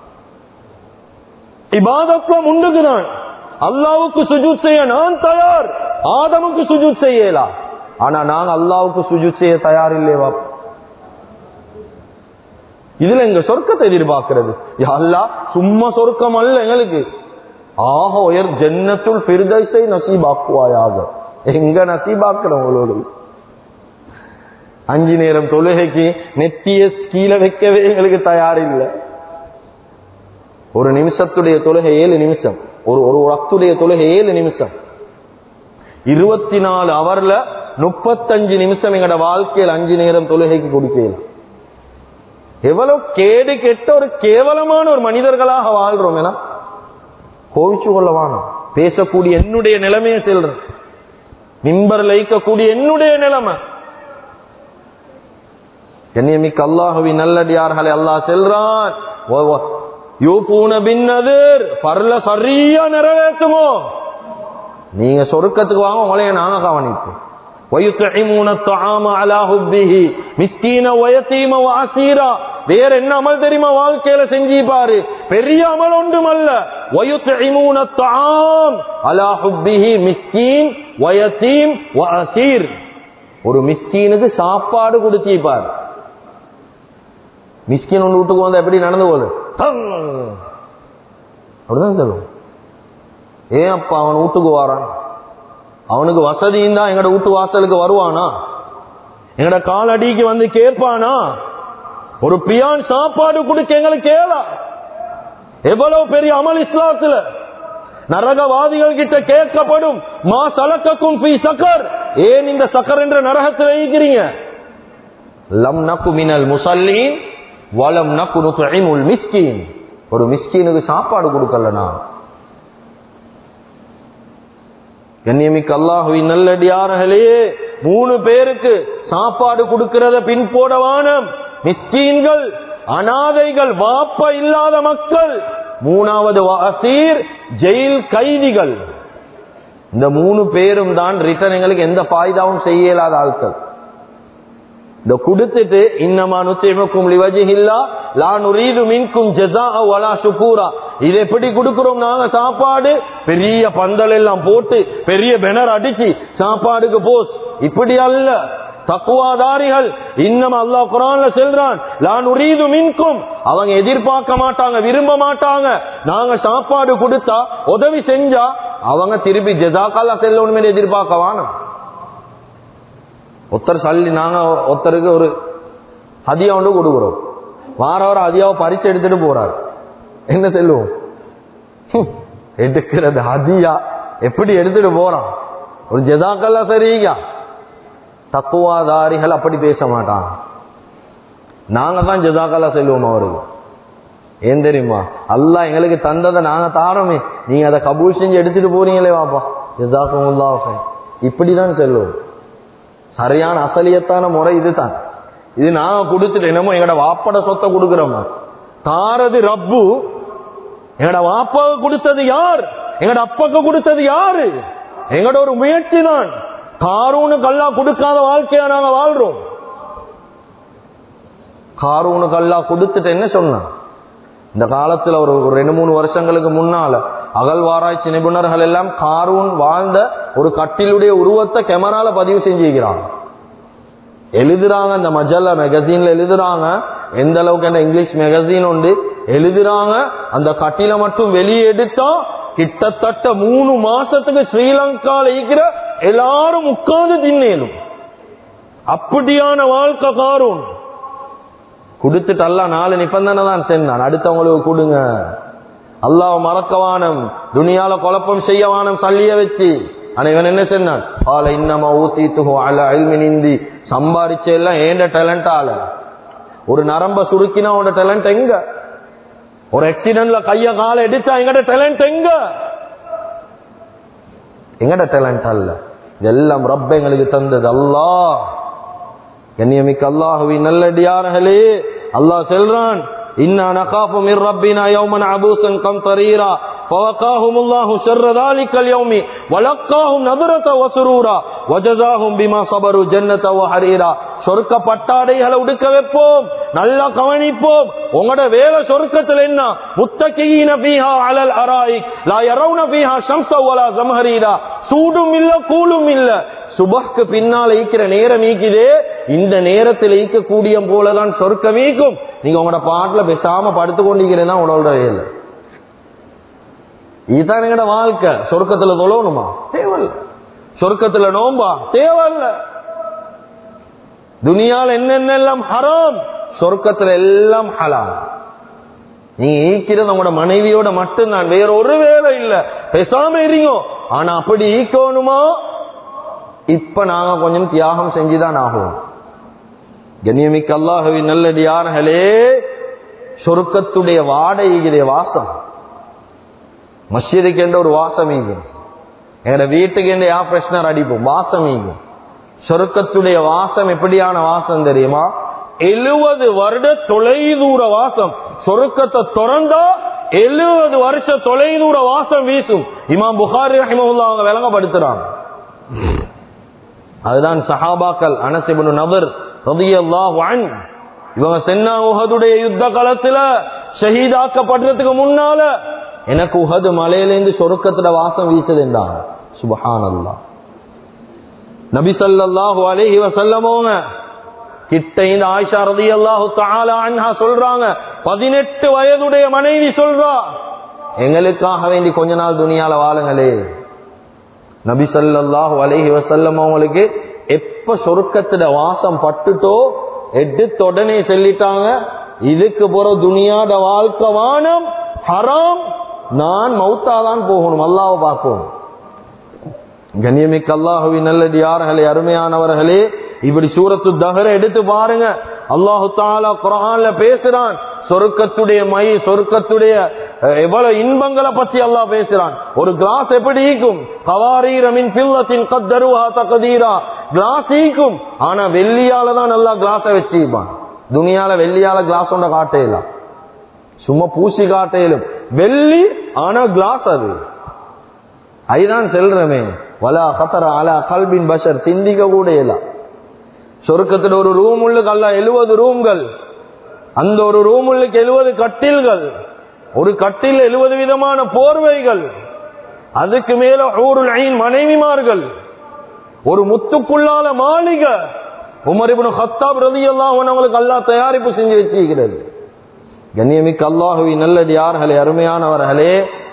இபாதத்ல முன்னுகிறான். அல்லாஹ்வுக்கு சுஜூத் செய்ய நான் தயார், ஆதமுக்கு சுஜூத் செய்யலாம். ஆனா நாங்க அல்லாஹ்வுக்கு சுஜூத் செய்ய தயார் இல்லையா? இதுல எங்க சொர்க்கத்தை எதிர்பார்க்கிறது. யா அல்லாஹ், சும்மா சொர்க்கம் அல்ல எங்களுக்கு, ஆக உயர் ஜன்னத்துல் ஃபிர்தௌஸை நசீபாக்குவாயாக. எங்க நசீபாக்குறோம் உங்களோடு? 5 நேரம் தொழுகைக்கு நெத்திய கீழே வைக்கவே எங்களுக்கு தயார் இல்லை. ஒரு நிமிஷத்துடைய தொழுகை 7 நிமிஷம், ஒரு வக்துடைய தொழுகை 7 நிமிஷம். 24 ஹவர்ல 35 நிமிஷம் எங்கட வாழ்க்கையில் 5 நேரம் தொழுகைக்கு கொடுக்கலாம். எவ்வளவு கேடு கெட்ட ஒரு கேவலமான ஒரு மனிதர்களாக வாழ்றோம். என கோவிச்சு கொள்ளவான பேசக்கூடிய என்னுடைய நிலைமையை செல்றேன், மிம்பர்ல இருக்கக்கூடிய என்னுடைய நிலைமை. கண்ணியமிக்க அல்லாஹ்வின் நல்லடியார்களே, அல்லாஹ் செல்றான், யூஃபூன பின் நதிர், ஃபர்ல சரியா நிறைவேற்றுமோ. நீங்க சொர்க்கத்துக்கு வாங்க, உங்களைய நாங்க கவனிப்போம். وَيُطْعِمُونَ الطَّعَامَ عَلَى حُبِّهِ مِسْكِينًا وَيَتِيمًا وَأَسِيرًا. வேற என்ன அமல் தெரியுமா வாழ்க்கையில செஞ்சு பாரு, பெரிய அமல் ஒன்றுமல்ல. وَيُطْعِمُونَ الطَّعَامَ عَلَى حُبِّهِ مِسْكِين وَيَتِيم وَأَسِير. ஒரு மிஸ்கீனுக்கு சாப்பாடு கொடுத்து பாரு. மிஸ்கின் ஒன்று வீட்டுக்கு வந்தா எப்படி நடந்து போகுது? அப்படிதான் சொல்லுவோம். ஏன் அப்பா அவன் வீட்டுக்கு வாரான்? அவனுக்கு வசதியும் தான் எங்கட வீட்டு வாசலுக்கு வருவானா? எங்கட காலடிக்கு வந்து கேட்பானா? ஒரு பியான் சாப்பாடு கொடுக்க எங்களுக்கு கேளா? எவ்வளவு பெரிய அமல் இஸ்லாத்துல. நரகவாதிகள் கிட்ட கேட்கப்படும், மா சலக்கக்கும் ஃபீ சக்கர், ஏன் இந்த சக்கர் என்ற நரகத்தில் வைக்கிறீங்க? லம் நகு மினல் முஸல்லீன் வலம் நகு நுத்இமுல் மிஸ்கீன். ஒரு மிஸ்கீனுக்கு சாப்பாடு கொடுக்கலனா. கண்ணியமிக்க அல்லாஹ்வின் நல்லடியார்களே, 3 பேருக்கு சாப்பாடு கொடுக்கிறத பின் போடவானம். மிஸ்கீன்கள், அனாதைகள், வாப்பா இல்லாத மக்கள். 3வது வஅசீர், ஜெயில் கைதிகள். இந்த 3 பேரும் தான் ரிட்டர்ன் எங்களுக்கு எந்த ஃபாயிதாவும் செய்ய இயலாத ஆட்கள். இந்த கொடுத்துட்டு இன்னமா நுத்இமுக்கும் லிவஜ்ஹில்லாஹ் லா நுரீது மின்கும் ஜஸாஅ வலா ஷுகூரா. இதை எப்படி கொடுக்கிறோம் நாங்க? சாப்பாடு பெரிய பந்தல் எல்லாம் போட்டு பெரிய பேனர் அடிச்சு சாப்பாடுக்கு போஸ், இப்படி அல்ல. தக்வாதாரிகள் இன்னும் அல்லாஹ் குர்ஆன்ல சொல்றான், லா நுரீது மின்கும், அவங்க எதிர்பார்க்க மாட்டாங்க, விரும்ப மாட்டாங்க. நாங்க சாப்பாடு கொடுத்தா, உதவி செஞ்சா அவங்க திருப்பி ஜஸாக்கல்லா செல்லணுமே எதிர்பார்க்க வானம். ஒருத்தர் சொல்லி நாங்க ஒருத்தருக்கு ஒரு ஹதியா ஒன்று கொடுக்குறோம், வாரவரை ஹதியாவை பறிச்சு எடுத்துட்டு போறாரு, என்ன செல்லுவோம் எடுக்கிறது ஹதியா எப்படி எடுத்துட்டு போறான், ஒரு ஜஸாக்கல்லா சரியா. தக்குவாதாரிகள் அப்படி பேச மாட்டாங்க, நாங்க தான் ஜஸாக்கல்லா செல்லுவோம் அவருக்கு. ஏன் தெரியுமா, அல்லாஹ் எங்களுக்கு தந்ததை நாங்க தாரோமே, நீங்க அதை கபூல் செஞ்சு எடுத்துட்டு போறீங்களே வாப்பா ஜஸாக்குமுல்லாஹ் ஹைர், இப்படிதான் செல்லுவோம். சரியான அசலியத்தான முறை இதுதான். இது நாங்க கொடுத்துட்டு என்னமோ எங்கட வாப்பட சொத்தை கொடுக்கிறோமா, தாரது ரப்பு. எங்கட வாப்பாவுக்கு கொடுத்தது யார், எங்கட அப்பாக்கு கொடுத்தது யாரு, எங்கட ஒரு முயற்சி தான். காரூனுக்கு அல்லாஹ் கொடுக்காத வாழ்க்கையா நாங்க வாழ்றோம். காரூனுக்கு அல்லாஹ் கொடுத்துட்டு என்ன சொன்னான், இந்த காலத்துல ஒரு 2-3 வருஷங்களுக்கு முன்னால அகழ்வாராய்ச்சி நிபுணர்கள் எல்லாம் காரூன் வாழ்ந்த ஒரு கட்டிலுடைய உருவத்தை கேமரால பதிவு செஞ்சுக்கிறாங்க, எழுதுறாங்க. இந்த மஜல்லா மேகசீன்ல எழுதுறாங்க, எந்த அளவுக்கு என்ன இங்கிலீஷ் மேகசீன் உண்டு எழுதுறாங்க. அந்த கட்டில மட்டும் வெளியே எடுத்தா கிட்டத்தட்ட 3 மாசத்துக்கு ஸ்ரீலங்கால இருக்கிற எல்லாரும் உட்கார்ந்து தின்னேலும். அப்படியான வாழ்க்கை காரூன் கொடுத்துட்டு அல்லாஹ் 4 நிபந்தனை தான் சென்னான், அடுத்தவங்களுக்கு கொடுங்க, அல்லாஹ் மறக்கவானம், துனியால குழப்பம் செய்யவானம், சல்லிய வச்சு. ஆனா இவன் என்ன சொன்னான், இன்னமா ஊத்தித்துஹு அலா இல்மின் இந்தி, சம்பாதிச்ச எல்லாம் ஏண்ட டேலண்டால. ஒரு நரம்ப சுருக்கினா உன்னோட டேலண்ட் எங்க, ஒரு ஆக்சிடென்ட்ல கைய கால எடுத்தா எங்கட டேலண்ட் எங்க, எங்கட டேலண்ட் அல்ல, இதெல்லாம் ரப்ப எங்களுக்கு தந்தது அல்லாஹ். கண்ணியமிக்க அல்லாஹ்வின் நல்லடியார்களே, அல்லாஹ் சொல்றான், இன்னா நகாஃபு மிர் ரப்பினா யௌமன் அபூஸன் கம்தரீரா ஃபவகாஹுமுல்லாஹு ஷர்ர ذلكல் யௌமி வலக்காஹும் நதுரத வஸரூரா வஜஸாஹும் பிமா ஸபரு ஜன்னத வஹரீரா. சொர்க்க பட்டாடைகளை உடுக்க வைப்போம், நல்லா கவனிப்போம். உங்களோட வேலை சொர்க்கத்தில் என்ன, முத்தகீன ஃபீஹா அலல் அராயிக் லா யரவுன ஃபீஹா ஷம்ஸ வலா ஸம்ஹரீரா. சூடும் இல்ல கூலும் இல்ல. சுபஹ்க்கு பின்னால ஈக்கிற நேரம் ஈக்குதே, இந்த நேரத்தில் ஈக்கக்கூடிய போலதான் சொர்க்கம் ஈக்கும். நீங்க உங்களோட பாட்டுல பேசாம படுத்து கொண்டிருக்கிறேன்னா உங்களோட வேலை. இதுதான் எங்கட வாழ்க்கை. சொர்க்கத்துல தொழணுமா, தேவையில்ல. சொர்க்கத்துல நோம்பா, தேவையில்ல. துனியால என்னென்னலாம் ஹராம், சொர்க்கத்துல எல்லாம் ஹலால். நீங்க ஈக்கிறது உங்களோட மனைவியோட மட்டும்தான், வேற ஒரு வேலை இல்ல, பேசாம இருங்க. ஆனா அப்படி ஈக்கணுமா, இப்ப நாங்க கொஞ்சம் தியாகம் செஞ்சுதான் ஆகும். கண்ணியமிக்க அல்லாஹ்வின் நல்லடியார்களே, சொர்க்கத்துடைய வாடகை வாசம், மஸ்ஜிதுக்கு என்ற ஒரு வாசம் ஈகும், எங்கட வீட்டுக்கு என்ற ஏர் ஃப்ரெஷ்னர் அடிப்போம், வாசம் ஈகும். சொர்க்கத்துடைய வாசம் எப்படியான வாசம் தெரியுமா, 70 வருட தொலைதூர வாசம். சொர்க்கத்தை திறந்தா 70 வருஷ தொலைதூர வாசம் வீசும். இமாம் புகாரி ரஹிமஹுல்லாஹ் அவங்க விளங்கப்படுத்துறாங்க. அதுதான் சஹாபாக்கள் அனஸ் இப்னு நதர் ரலியல்லாஹு அன்ஹு, இவங்க சென்னா உஹதுடைய யுத்த காலத்துல ஷஹீதாக்கப்படுறதுக்கு முன்னால எனக்கு உஹது மலையிலிருந்து சொர்க்கத்துல வாசம் வீசுதுன்றாங்க. சுப்ஹானல்லாஹ். நபி ஸல்லல்லாஹு அலைஹி வஸல்லம் அவங்க கிட்ட இந்த ஆயிஷா ரலியல்லாஹு தஆலா அன்ஹா சொல்றாங்க, 18 வயதுடைய மனைவி சொல்றா, எங்களுக்காக வேண்டி கொஞ்ச நாள் துனியால வாழுங்களே. நபி ஸல்லல்லாஹு அலைஹி வஸல்லம் அவங்களுக்கு எப்ப சொர்க்கத்துல வாசம் பட்டுட்டோ எடுத்த உடனே சொல்லிட்டாங்க, இதுக்கு போற துனியாட வாழ்க்கை வானம், ஹராம், நான் மௌத்தாதான் போகணும், அல்லாஹ்வை பார்ப்போம். கண்ணியமிக்க அல்லாஹ்வின் நல்லடியார்களே, அருமையானவர்களே, இப்படி சூரத்து தஹ்ர எடுத்து பாருங்க. அல்லாஹு தஆலா குர்ஆன்ல பேசுறான், சொர்க்கத்துடைய சொர்க்கத்துடைய எவ்வளவு இன்பங்களை பத்தி அல்லாஹ் பேசுறான். ஒரு கிளாஸ் எப்படி ஈக்கும், கவாரீர மின் ஃபில்லத்தின் கத்தருஹா தக்தீரா, கிளாஸ் ஈக்கும். ஆனா வெள்ளியால தான் நல்லா கிளாஸை வச்சுப்பான். துனியால வெள்ளியால கிளாஸ் ஒன்றை காட்டையில, சும்மா பூசி காட்டையிலும் வெள்ளி, ஆனா கிளாஸ் அது. அதுதான் செல்றமே, வலா கத்தர அலா கல்பின் பஷர், சிந்திக்க கூட இல்ல. சொர்க்கத்துல ஒரு ரூம் உள்ளுக்கு அல்லாஹ் 70 ரூம்கள், அந்த ஒரு ரூம் உள்ளுக்கு 70 கட்டில்கள், ஒரு கட்டில் 70 விதமான போர்வைகள், அதுக்கு மேல ஹூருல் ஐன் மனைவிமார்கள், ஒரு முத்துக்குள்ளால மாளிகை. உமர் இப்னு கத்தாப் ரலியல்லாஹு அன்ஹு அவங்களுக்கு அல்லாஹ் தயாரிப்பு செஞ்சு வச்சிருக்கிறது. கண்ணியமிக்க அல்லாஹ்வின் நல்லடியார்களே, அருமையானவர்களே,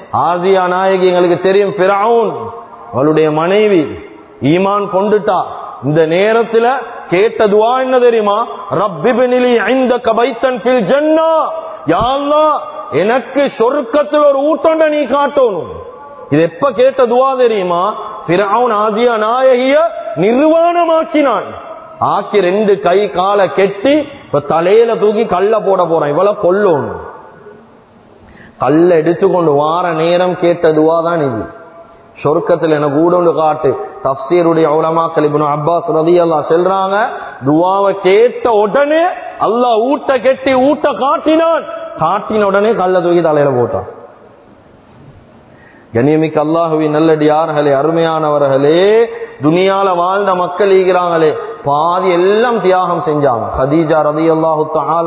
ஆசியா நாயகி எங்களுக்கு தெரியும், ஃபிரௌன் அவளுடைய மனைவி ஈமான் கொண்டுட்டா. இந்த நேரத்துல கேட்ட துஆ என்ன தெரியுமா? ரப்பிப்னிலி இந்தக பைத்தன் ஃபில் ஜன்னah, யா அல்லாஹ் எனக்கு சொர்க்கத்தில் ஒரு ஊட்டண்ட நீ காட்டணும். இது எப்ப கேட்ட துஆ தெரியுமா? ஃபிரௌன் ஆசியா நாயகிய நிர்வாணமாக்கினான். ஆக்கி 2 கை காலை கெட்டி இப்ப தலையில தூக்கி கல்ல போட போறான். இவ்வளவு கொல்லணும். கல்ல எடுத்துக்கொண்டு வார நேரம் கேட்ட துஆ தான் இது. சொர்க்கத்தில் எனக்கு ஊடொண்டு காட்டு. தஃப்சீருடைய உலமாக்கள் இப்னு அப்பாஸ் ரலியல்லாஹு சொல்றாங்க, துஆவை கேட்ட உடனே அல்லாஹ் ஊட்ட கெட்டி ஊட்ட காட்டினான். காட்டின உடனே கல்ல தூக்கி தலையில போட்டான். கண்ணியமிக்க அல்லாஹ்வின் நல்லடியார்களே, அருமையானவர்களே, துனியால வாழ்ந்த மக்கள் ஈகிறாங்களே, பாதி எல்லாம் தியாகம் செஞ்சாங்க. ஹதீஜா ரலியல்லாஹு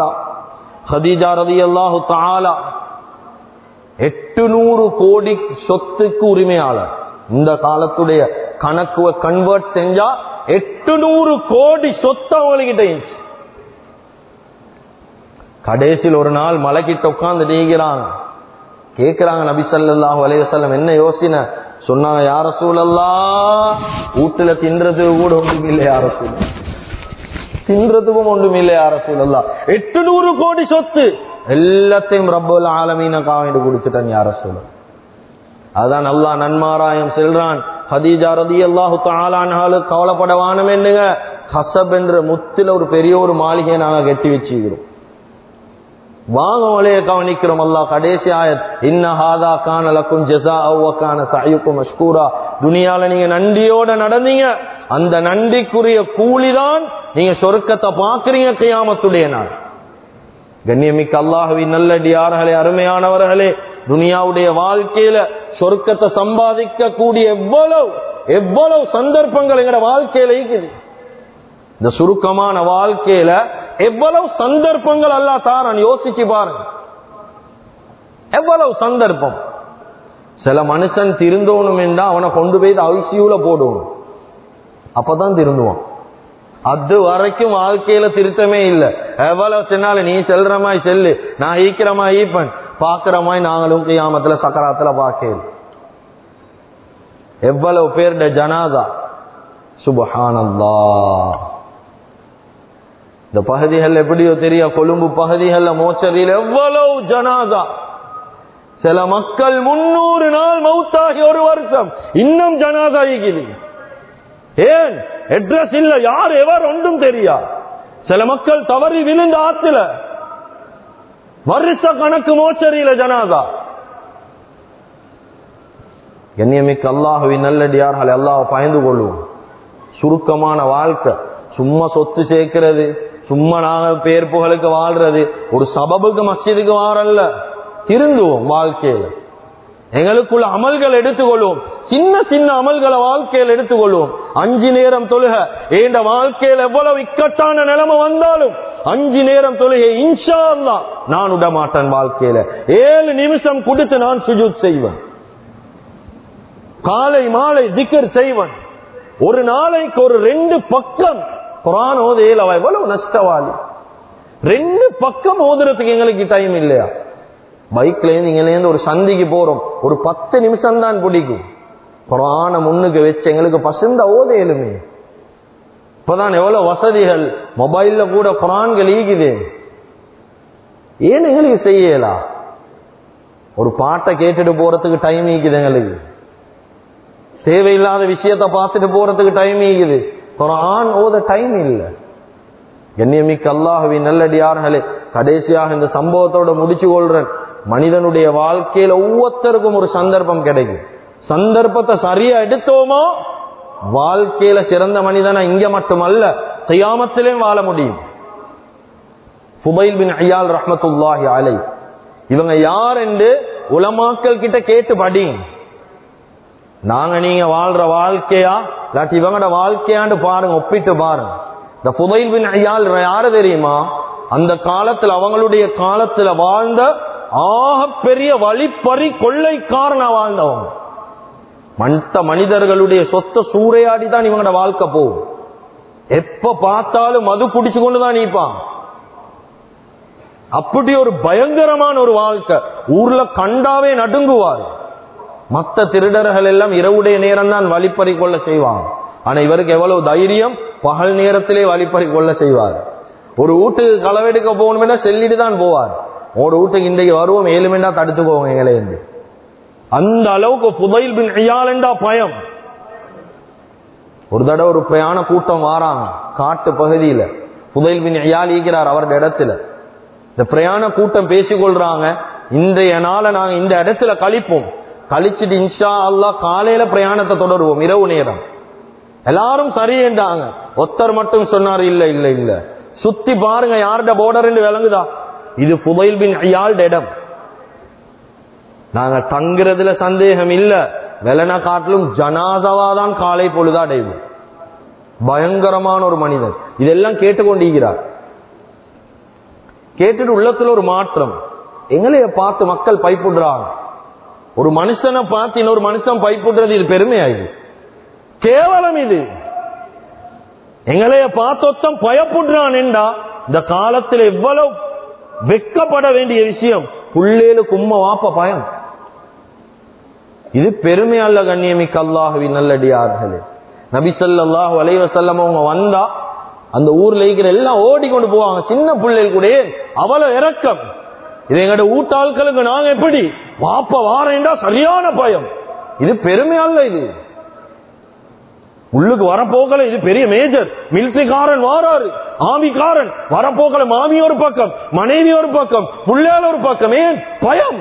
தஆலா 800 கோடி சொத்துக்கு உரிமையாளர். இந்த காலத்துடைய கணக்குவை கன்வெர்ட் செஞ்சா 800 கோடி சொத்து அவங்ககிட்ட. கடைசியில் ஒரு நாள் மலைக்கிட்ட உட்கார்ந்து நீங்கிறாங்க. கேட்கிறாங்க நபி ஸல்லல்லாஹு அலைஹி வஸல்லம் என்ன யோசனை? சொன்னாங்க, யா ரசூலல்லாஹ், வீட்டுல தின்றதுக்கு கூட ஒன்றும் இல்லை யா ரசூலல்லாஹ், தின்றதுக்கும் ஒன்றும் இல்லை யா ரசூலல்லாஹ். 800 கோடி சொத்து எல்லாத்தையும் ரப்பல் ஆலமீனுக்காக வேண்டி கொடுத்துட்டான் யா ரசூலல்லாஹ். அதான் அல்லாஹ் நன்மாராயம் செல்றான். ஹதீஜா ரலியல்லாஹு தஆலா அன்ஹாளுக்கு கவலைப்படவானும் என்னங்க, கஸப் என்ற முத்துல ஒரு பெரிய ஒரு மாளிகையை நாங்க கட்டி வச்சுக்கிறோம். வாங்க வலைய கவனிக்கிறோம். அல்லாஹ் கடைசி ஆயத், இன்ன ஹாதா கான லக்கும் ஜஸாஅ வ கான சஅயுக்கும் மஷ்கூரா. துனியால நீங்க நன்றியோட நடந்தீங்க, அந்த நன்றிக்குரிய கூலிதான் நீங்க சொர்க்கத்தை பாக்குறீங்க கியாமத்துடைய நாள். கண்ணியமிக்க அல்லாஹ்வின் நல்லடியார்களே, அருமையானவர்களே, துனியாவுடைய வாழ்க்கையில சொர்க்கத்தை சம்பாதிக்க கூடிய எவ்வளவு சந்தர்ப்பங்கள் எங்கட வாழ்க்கையில இருக்குது. இந்த சுருக்கமான வாழ்க்கையில எவ்வளவு சந்தர்ப்பங்கள் அல்லாஹ் தாரான், யோசிச்சு பாருங்க. எவ்வளவு சந்தர்ப்பம். சில மனுஷன் திருந்தோணும் என்றா அவனை கொண்டு போய் ஐசியூல போடுவோம், அப்பதான் திருந்துவான். அது வரைக்கும் வாழ்க்கையில திருத்தமே இல்லை. எவ்வளவு சொன்னாலும் நீ செல்றமாய் செல்லு, நான் ஈக்கிறமாய் ஈப்பன், பாக்குறமாய் நாங்களும் கியாமத்துல சக்கராத்துல பாக்கல. எவ்வளவு பேருடைய ஜனாதா, சுப்ஹானல்லாஹ். இந்த பகுதிகள் எப்படியோ தெரிய, கொழும்பு பகுதிகள்ல மோச்சரியில் எவ்வளவு ஜனாதா. சில மக்கள் 300 நாள் மௌத்தாகி 1 வருஷம் இன்னும் ஜனாதா ஈக்குது. ஏன்? அட்ரஸ் இல்ல, யார் எவர் ஒன்றும் தெரியா. சில மக்கள் தவறி விழுந்த ஆத்துல வருஷ கணக்கு மோச்சரியில ஜனாதா. கண்ணியமிக்க அல்லாஹ்வின் நல்லடியார்களே, அல்லாஹ் பயந்து கொள்வோம். சுருக்கமான வாழ்க்கை, சும்மா சொத்து சேர்க்கிறது, சும்மா நாங்க பேர் புகழுக்கு வாழ்றது, ஒரு சபபுக்கு மஸ்ஜிதுக்கு வாரல்ல. திருந்துவோம் வாழ்க்கையில. எங்களுக்குள்ள அமல்கள் எடுத்துக்கொள்வோம், சின்ன சின்ன அமல்களை வாழ்க்கையில் எடுத்துக்கொள்வோம். 5 நேரம் தொழுக, ஏண்ட வாழ்க்கையில் எவ்வளவு இக்கட்டான நிலைமை வந்தாலும் 5 நேரம் தொழுகை இன்ஷா அல்லாஹ் நான் விட மாட்டேன். வாழ்க்கையில 7 நிமிஷம் கொடுத்து நான் சுஜூத் செய்வேன். காலை மாலை திக்ர் செய்வேன். ஒரு நாளைக்கு ஒரு 2 பக்கம் குர்ஆன் ஓதையில எவ்வளவு நஷ்டவாளி. 2 பக்கம் ஓதுறதுக்கு எங்களுக்கு டைம் இல்லையா? பைக்ல இருந்து ஒரு சந்திக்கு போறோம், ஒரு 10 நிமிஷம் தான் பிடிக்கும். குர்ஆனை முன்னுக்கு வச்சு எங்களுக்கு பசந்த ஓதையிலுமே. இப்பதான் எவ்வளவு வசதிகள், மொபைல்ல கூட குர்ஆன்கள் ஈகுது. ஏன் எங்களுக்கு செய்யலாம்? ஒரு பாட்டை கேட்டுட்டு போறதுக்கு டைம் ஈக்குது. எங்களுக்கு தேவையில்லாத விஷயத்த பார்த்துட்டு போறதுக்கு டைம் ஈகுது. குர்ஆன் ஓத டைம் இல்லை. கண்ணியமிக்க அல்லாஹ்வின் நல்லடியார்களே, கடைசியாக இந்த சம்பவத்தோட முடிச்சு கொள்றேன். மனிதனுடைய வாழ்க்கையில ஒவ்வொருத்தருக்கும் ஒரு சந்தர்ப்பம் கிடைக்கும். சந்தர்ப்பத்தை சரியா எடுத்தோமோ வாழ்க்கையில சிறந்த மனிதனா இங்க மட்டுமல்ல கியாமத்திலே வாழ முடியும். ஃபுதைல் பின் ஐயால் ரஹ்மத்துல்லாஹி அலைஹி, இவங்க யார் என்று உலமாக்கள் கிட்ட கேட்டு படிங்க. நாங்க நீங்க வாழ்ற வாழ்க்கையா இல்லாட்டி இவங்களோட வாழ்க்கையாண்டு பாருங்க, ஒப்பிட்டு பாருங்க. இந்த ஃபுதைல் பின் ஐயால் யாரு தெரியுமா? அந்த காலத்துல, அவங்களுடைய காலத்துல வாழ்ந்த ஆக பெரிய வழிப்பறி கொள்ளைக்காரனா வாழ்ந்தவங்க. மற்ற மனிதர்களுடைய சொத்தை சூறையாடி தான் இவங்களோட வாழ்க்கை போகும். எப்ப பார்த்தாலும் மது குடிச்சு கொண்டுதான் நீப்பான். அப்படி ஒரு பயங்கரமான ஒரு வாழ்க்கை. ஊர்ல கண்டாவே நடுங்குவார். மற்ற திருடர்கள் எல்லாம் இரவுடைய நேரம் தான் வழிப்பறி கொள்ள செய்வாங்க. ஆனா இவருக்கு எவ்வளவு தைரியம், பகல் நேரத்திலே வழிப்பறி கொள்ள செய்வார். ஒரு வீட்டுக்கு களவெடுக்க போகணும்னா சொல்லிட்டு தான் போவார். ஒரு வீட்டுக்கு இன்றைக்கு வருவோம் 7 மணி நேரம் தடுத்து போவோம் எங்களே என்று. அந்த அளவுக்கு ஃபுதைல் பின் இயால் என்றா பயம். ஒரு தடவை ஒரு பிரயாண கூட்டம் வாராங்க காட்டு பகுதியில. ஃபுதைல் பின் இயால் ஈக்கிறார் அவருடைய இடத்துல. இந்த பிரயாண கூட்டம் பேசிக்கொள்றாங்க, இன்றைய நாளை நாங்க இந்த இடத்துல கழிப்போம், கழிச்சுட்டு இன்ஷா அல்லாஹ் காலையில பிரயாணத்தை தொடருவோம் இரவு நேரம். எல்லாரும் சரி என்றாங்க. ஒருத்தர் மட்டும் சொன்னார், இல்ல இல்ல இல்ல, சுத்தி பாருங்க யாருடைய போர்டர் என்று விளங்குதா, இது ஃபுதைல் பின் இயால் இடம். நாங்க தங்குறதுல சந்தேகம் இல்ல, வெள்ளன காட்டிலும் ஜனாசாவாதான் காலை பொழுதா அடைவோம். பயங்கரமான ஒரு மனிதர். இதெல்லாம் கேட்டுக்கொண்டிருக்கிறார். கேட்டுட்டு உள்ளத்துல ஒரு மாற்றம். எங்களைய பார்த்து மக்கள் பைப்புடுறாங்க. ஒரு மனுஷனை பார்த்து இன்னொரு மனுஷன் பைப்புடுறது இது பெருமையாயுது, கேவலம். இது எங்களைய பார்த்தொத்தம் பயப்படுறான் என்றா இந்த காலத்தில் எவ்வளவு வெக்கப்பட வேண்டிய விஷயம். புள்ளேலு கும்ம வாப்ப பயம். இது பெருமை அல்ல கண்ணியமிக்க அல்லாஹ்வின் நல்லடியார்களே. நபி ஸல்லல்லாஹு அலைஹி வஸல்லம் அவங்க வந்தா அந்த ஊர்ல இருக்கிற எல்லாம் ஓடிக்கொண்டு போவாங்க. சின்ன பிள்ளைகள் கூட அவ்வளவு இரக்கம். இது எங்கட ஊட்டாள்களுக்கு நாங்க எப்படி வாப்ப வாரேண்டா சரியான பயம். இது பெருமை அல்ல. இது உள்ளுக்கு வரப்போக்கல இது பெரிய மேஜர் மிலிட்டரிக்காரன் வாராரு, ஆமிக்காரன் வரப்போக்கல, மாமி ஒரு பக்கம், மனைவி ஒரு பக்கம், புள்ளையால் ஒரு பக்கம். ஏன் பயம்?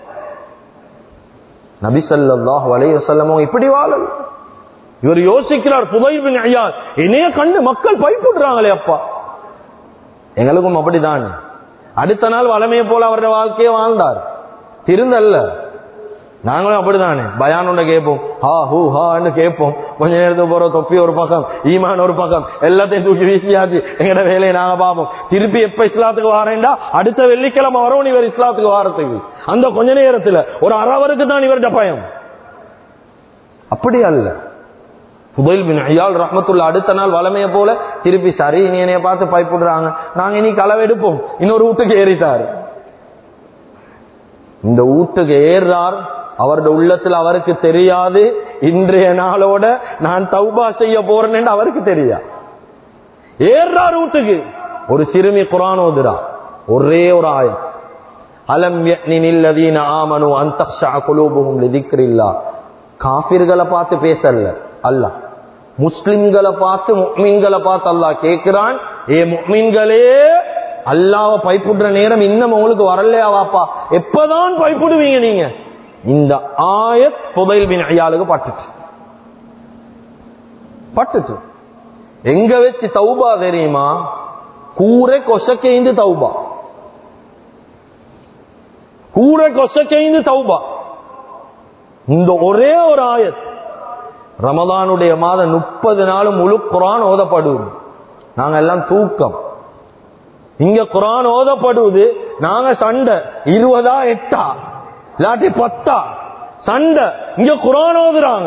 நபி ஸல்லல்லாஹு அலைஹி வஸல்லம் இப்படி வாழல். இவர் யோசிக்கிறார், ஃபுதைல் பின் இயால் என்னைய கண்டு மக்கள் பயப்படுறாங்களே அப்பா, எங்களுக்கும் அப்படிதான். அடுத்த நாள் வளமையை போல அவருடைய வாழ்க்கையை வாழ்ந்தார். திருந்தல்ல. நாங்களும் அப்படித்தானே பயான் ஒன்று கேட்போம், ஹா ஹூ ஹான்னு கேட்போம். கொஞ்ச நேரத்துக்கு போற தொப்பி ஒரு பக்கம், ஈமான் ஒரு பக்கம், எல்லாத்தையும் தூக்கி வீசியாச்சு. எங்கட வேலையை நாங்க பார்ப்போம். திருப்பி எப்ப இஸ்லாத்துக்கு வாரேன்டா அடுத்த வெள்ளிக்கிழமை வரோம் இவர் இஸ்லாத்துக்கு வாரத்துக்கு. அந்த கொஞ்ச நேரத்துல ஒரு அரவருக்கு தான் இவருடைய பயம். அப்படி அல்ல. ஃபுதைல் பின் இயால் ரஹ்மத்துல்லாஹ் அடுத்த நாள் வளமையை போல திருப்பி சரி நீனைய பார்த்து பயப்படுறாங்க, நாங்க இனி களவெடுப்போம், இன்னொரு வீட்டுக்கு ஏறிட்டாரு. இந்த வீட்டுக்கு ஏறார், அவருடைய உள்ளத்துல அவருக்கு தெரியாது இன்றைய நாளோட நான் தௌபா செய்ய போறேன் என்று அவருக்கு தெரியா. ஏறார் வீட்டுக்கு. ஒரு சிறுமி குர்ஆன் ஓதுறா, ஒரே ஒரு ஆயத், அலம் யக்னில் லதீன ஆமனு அன் தக்ஷா குலூபுஹும் லிதிக்ரில்லாஹ். காஃபிர்களை பார்த்து பேசல அல்லாஹ், முஸ்லிம்களை பார்த்து முஃமின்களை பார்த்து அல்லாஹ் கேட்கிறான், ஏ முஃமின்களே அல்லாஹ்வை பயப்படுற நேரம் இன்னும் உங்களுக்கு வரலையா வாப்பா, எப்பதான் பயப்படுவீங்க நீங்க? இந்த ஆயத் ஃபுதைல் பின் இயாலுக்கு பட்டுச்சு. எங்க வச்சு தௌபா தெரியுமா? கூரை கொசக்கைந்து தௌபா, கூரை கொசக்கைந்து தௌபா. இந்த ஒரே ஒரு ஆயத் ரமதானுடைய மாதம் 30 நாளும் முழு குர்ஆன் ஓதப்படுவது. நாங்க எல்லாம் தூக்கம். இங்க குர்ஆன் ஓதப்படுவது, நாங்க சண்டை 20 8 இல்லாட்டி 10 சண்டை. இங்க குர்ஆன் ஓதுறாங்க.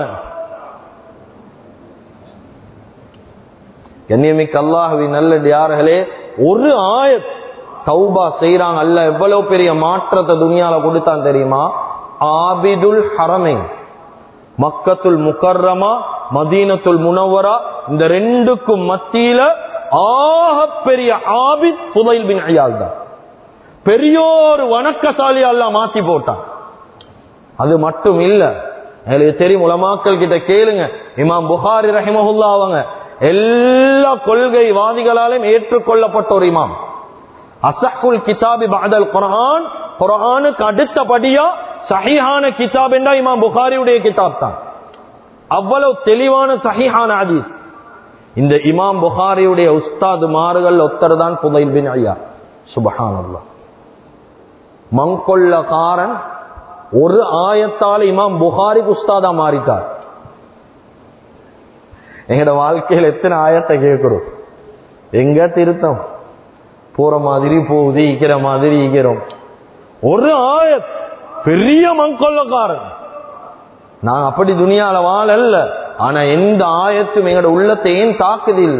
கண்ணியமிக்க அல்லாஹ்வின் நல்லடியார்களே, ஒரு ஆயத் தௌபா செய்றாங்க. அல்லாஹ் எவ்வளவு பெரிய மாற்றத்தை துனியால கொடுத்தான் தெரியுமா? ஆபிதுல் ஹரமைன், மக்கத்துல் முக்கர்ரமா, மதீனத்துல் முனவ்வரா, இந்த ரெண்டுக்கும் மத்தியில ஆக பெரிய ஆபித் ஃபுதைல் பின் இயால் தான். பெரியோர் வணக்கசாலி அல்லாஹ் மாத்தி போட்டான். அது மட்டும் இல்ல, எங்களுக்கு தெரியும், உலமாக்கள் கிட்ட கேளுங்க, இமாம் புகாரி ரஹிமஹுல்லாஹ் அவங்க எல்லா கொள்கைவாதிகளாலும் ஏற்றுக்கொள்ளப்பட்ட ஒரு இமாம். அஸஹுல் கிதாபி பஅதல் குர்ஆன், குர்ஆனுக்கு அடுத்தபடியா சஹீஹான கிதாப் என்றா இமாம் புகாரியுடைய கிதாப் தான். அவ்வளவு தெளிவான சஹீஹான ஹதீஸ். இந்த இமாம் புகாரியுடைய உஸ்தாது மார்கள் ஒத்தர் தான் ஃபுதைல் பின் இயால். சுப்ஹானல்லாஹ். மங்கொள்ளக்காரன் ஒரு ஆயத்தால் இமாம் புகாரிக்கு உஸ்தாதா மாறிட்டார். எங்கட வாழ்க்கையில் எத்தனை ஆயத்தை கேட்கிறோம், எங்க திருத்தம் போற மாதிரி போகுது, ஈக்கிற மாதிரி ஈக்கிறோம். ஒரு ஆயத் பெரிய மங்கொள்ளக்காரன். நான் அப்படி துனியால வாழல்ல, ஆனா எந்த ஆயத்தும் எங்கட உள்ளத்தை ஏன் தாக்குது இல்ல.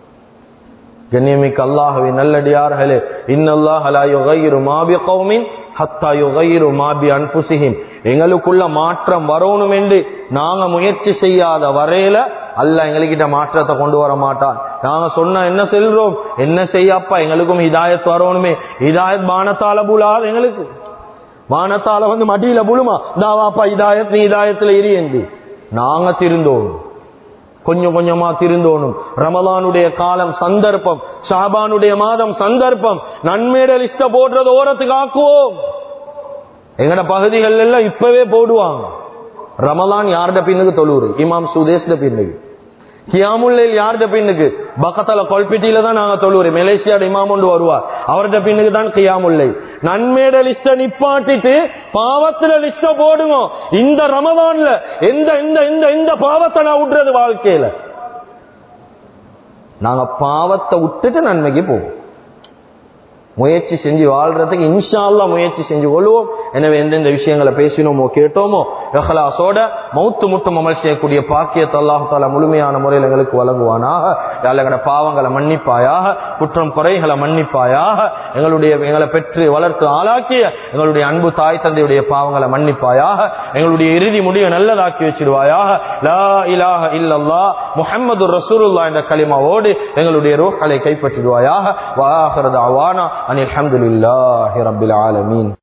கண்ணியமிக்க அல்லாஹ்வின் நல்லடியார்களே, இன்னல்லாஹ லா யுகையிரு மா பிகௌமின் ஹத்தா யுகைரு மா பி அன்ஃபுஸிஹிம், எங்களுக்குள்ள மாற்றம் வரணும் என்று நாங்க முயற்சி செய்யாத வரையில அல்லாஹ் எங்ககிட்ட மாற்றத்தை கொண்டு வர மாட்டான். நாங்க சொன்ன என்ன செல்றோம், என்ன செய்யப்பா, எங்களுக்கும் ஹிதாயத் வரணுமே. ஹிதாயத் வானத்தால புலாது, எங்களுக்கு வானத்தால மடியில புழுமா, தாவாப்பா ஹிதாயத், நீ ஹிதாயத்துல இரு என்று நாங்க திருந்தோம். கொஞ்சம் கொஞ்சமா திருந்தோணும். ரமலானுடைய காலம் சந்தர்ப்பம், ஷாபானுடைய மாதம் சந்தர்ப்பம். நன்மையோட லிஸ்ட போடுறது ஓரத்துக்கு ஆக்குவோம். எங்கட பகுதிகள் எல்லாம் இப்பவே போடுவாங்க. ரமலான் யார்ட பின்னுக்கு தொழுவுறு, இமாம் சுதேஷ்ட பின்னுக்கு. கியாமுல்லைல் யார்ட பின்னுக்கு, பக்கத்தால கொல்பிட்டியில தான் நாங்க தொழுவுறு. மலேசியாட இமாம் ஒன்று வருவார், அவர்கிட்ட பின்னுக்கு தான் கியாமுல்லை. நன்மையோட லிஸ்ட நிப்பாட்டிட்டு பாவத்துல லிஸ்ட போடுங்க. இந்த ரமலான்ல எந்த எந்த எந்த எந்த பாவத்தை நான் விடுறது வாழ்க்கையில, நாங்க பாவத்தை விட்டுட்டு நன்மைக்கு போவோம். முயற்சி செஞ்சு வாழ்றதுக்கு இன்ஷா அல்லாஹ் முயற்சி செஞ்சு கொள்வோம். எனவே எந்தெந்த விஷயங்களை பேசினோமோ கேட்டோமோ இஹ்லாஸோட மௌத்து முட்டும் அமல் செய்யக்கூடிய பாக்கியத்தை அல்லாஹ் தஆலா முழுமையான முறையில் எங்களுக்கு வழங்குவானாக. எங்களோட பாவங்களை மன்னிப்பாயாக, குற்றம் குறைகளை மன்னிப்பாயாக. எங்களை பெற்று வளர்த்து ஆளாக்கிய எங்களுடைய அன்பு தாய் தந்தையுடைய பாவங்களை மன்னிப்பாயாக. எங்களுடைய இறுதி முடிவை நல்லதாக்கி வச்சிருவாயாக. லா இலாஹ இல்லல்லாஹ் முஹம்மதுர் ரசூலுல்லாஹ் என்ற கலிமாவோடு எங்களுடைய ரூஹ்களை கைப்பற்றிடுவாயாக. வ ஆகிரு தஅவானா அனில் ஹம்துலில்லாஹி ரப்பில் ஆலமீன்.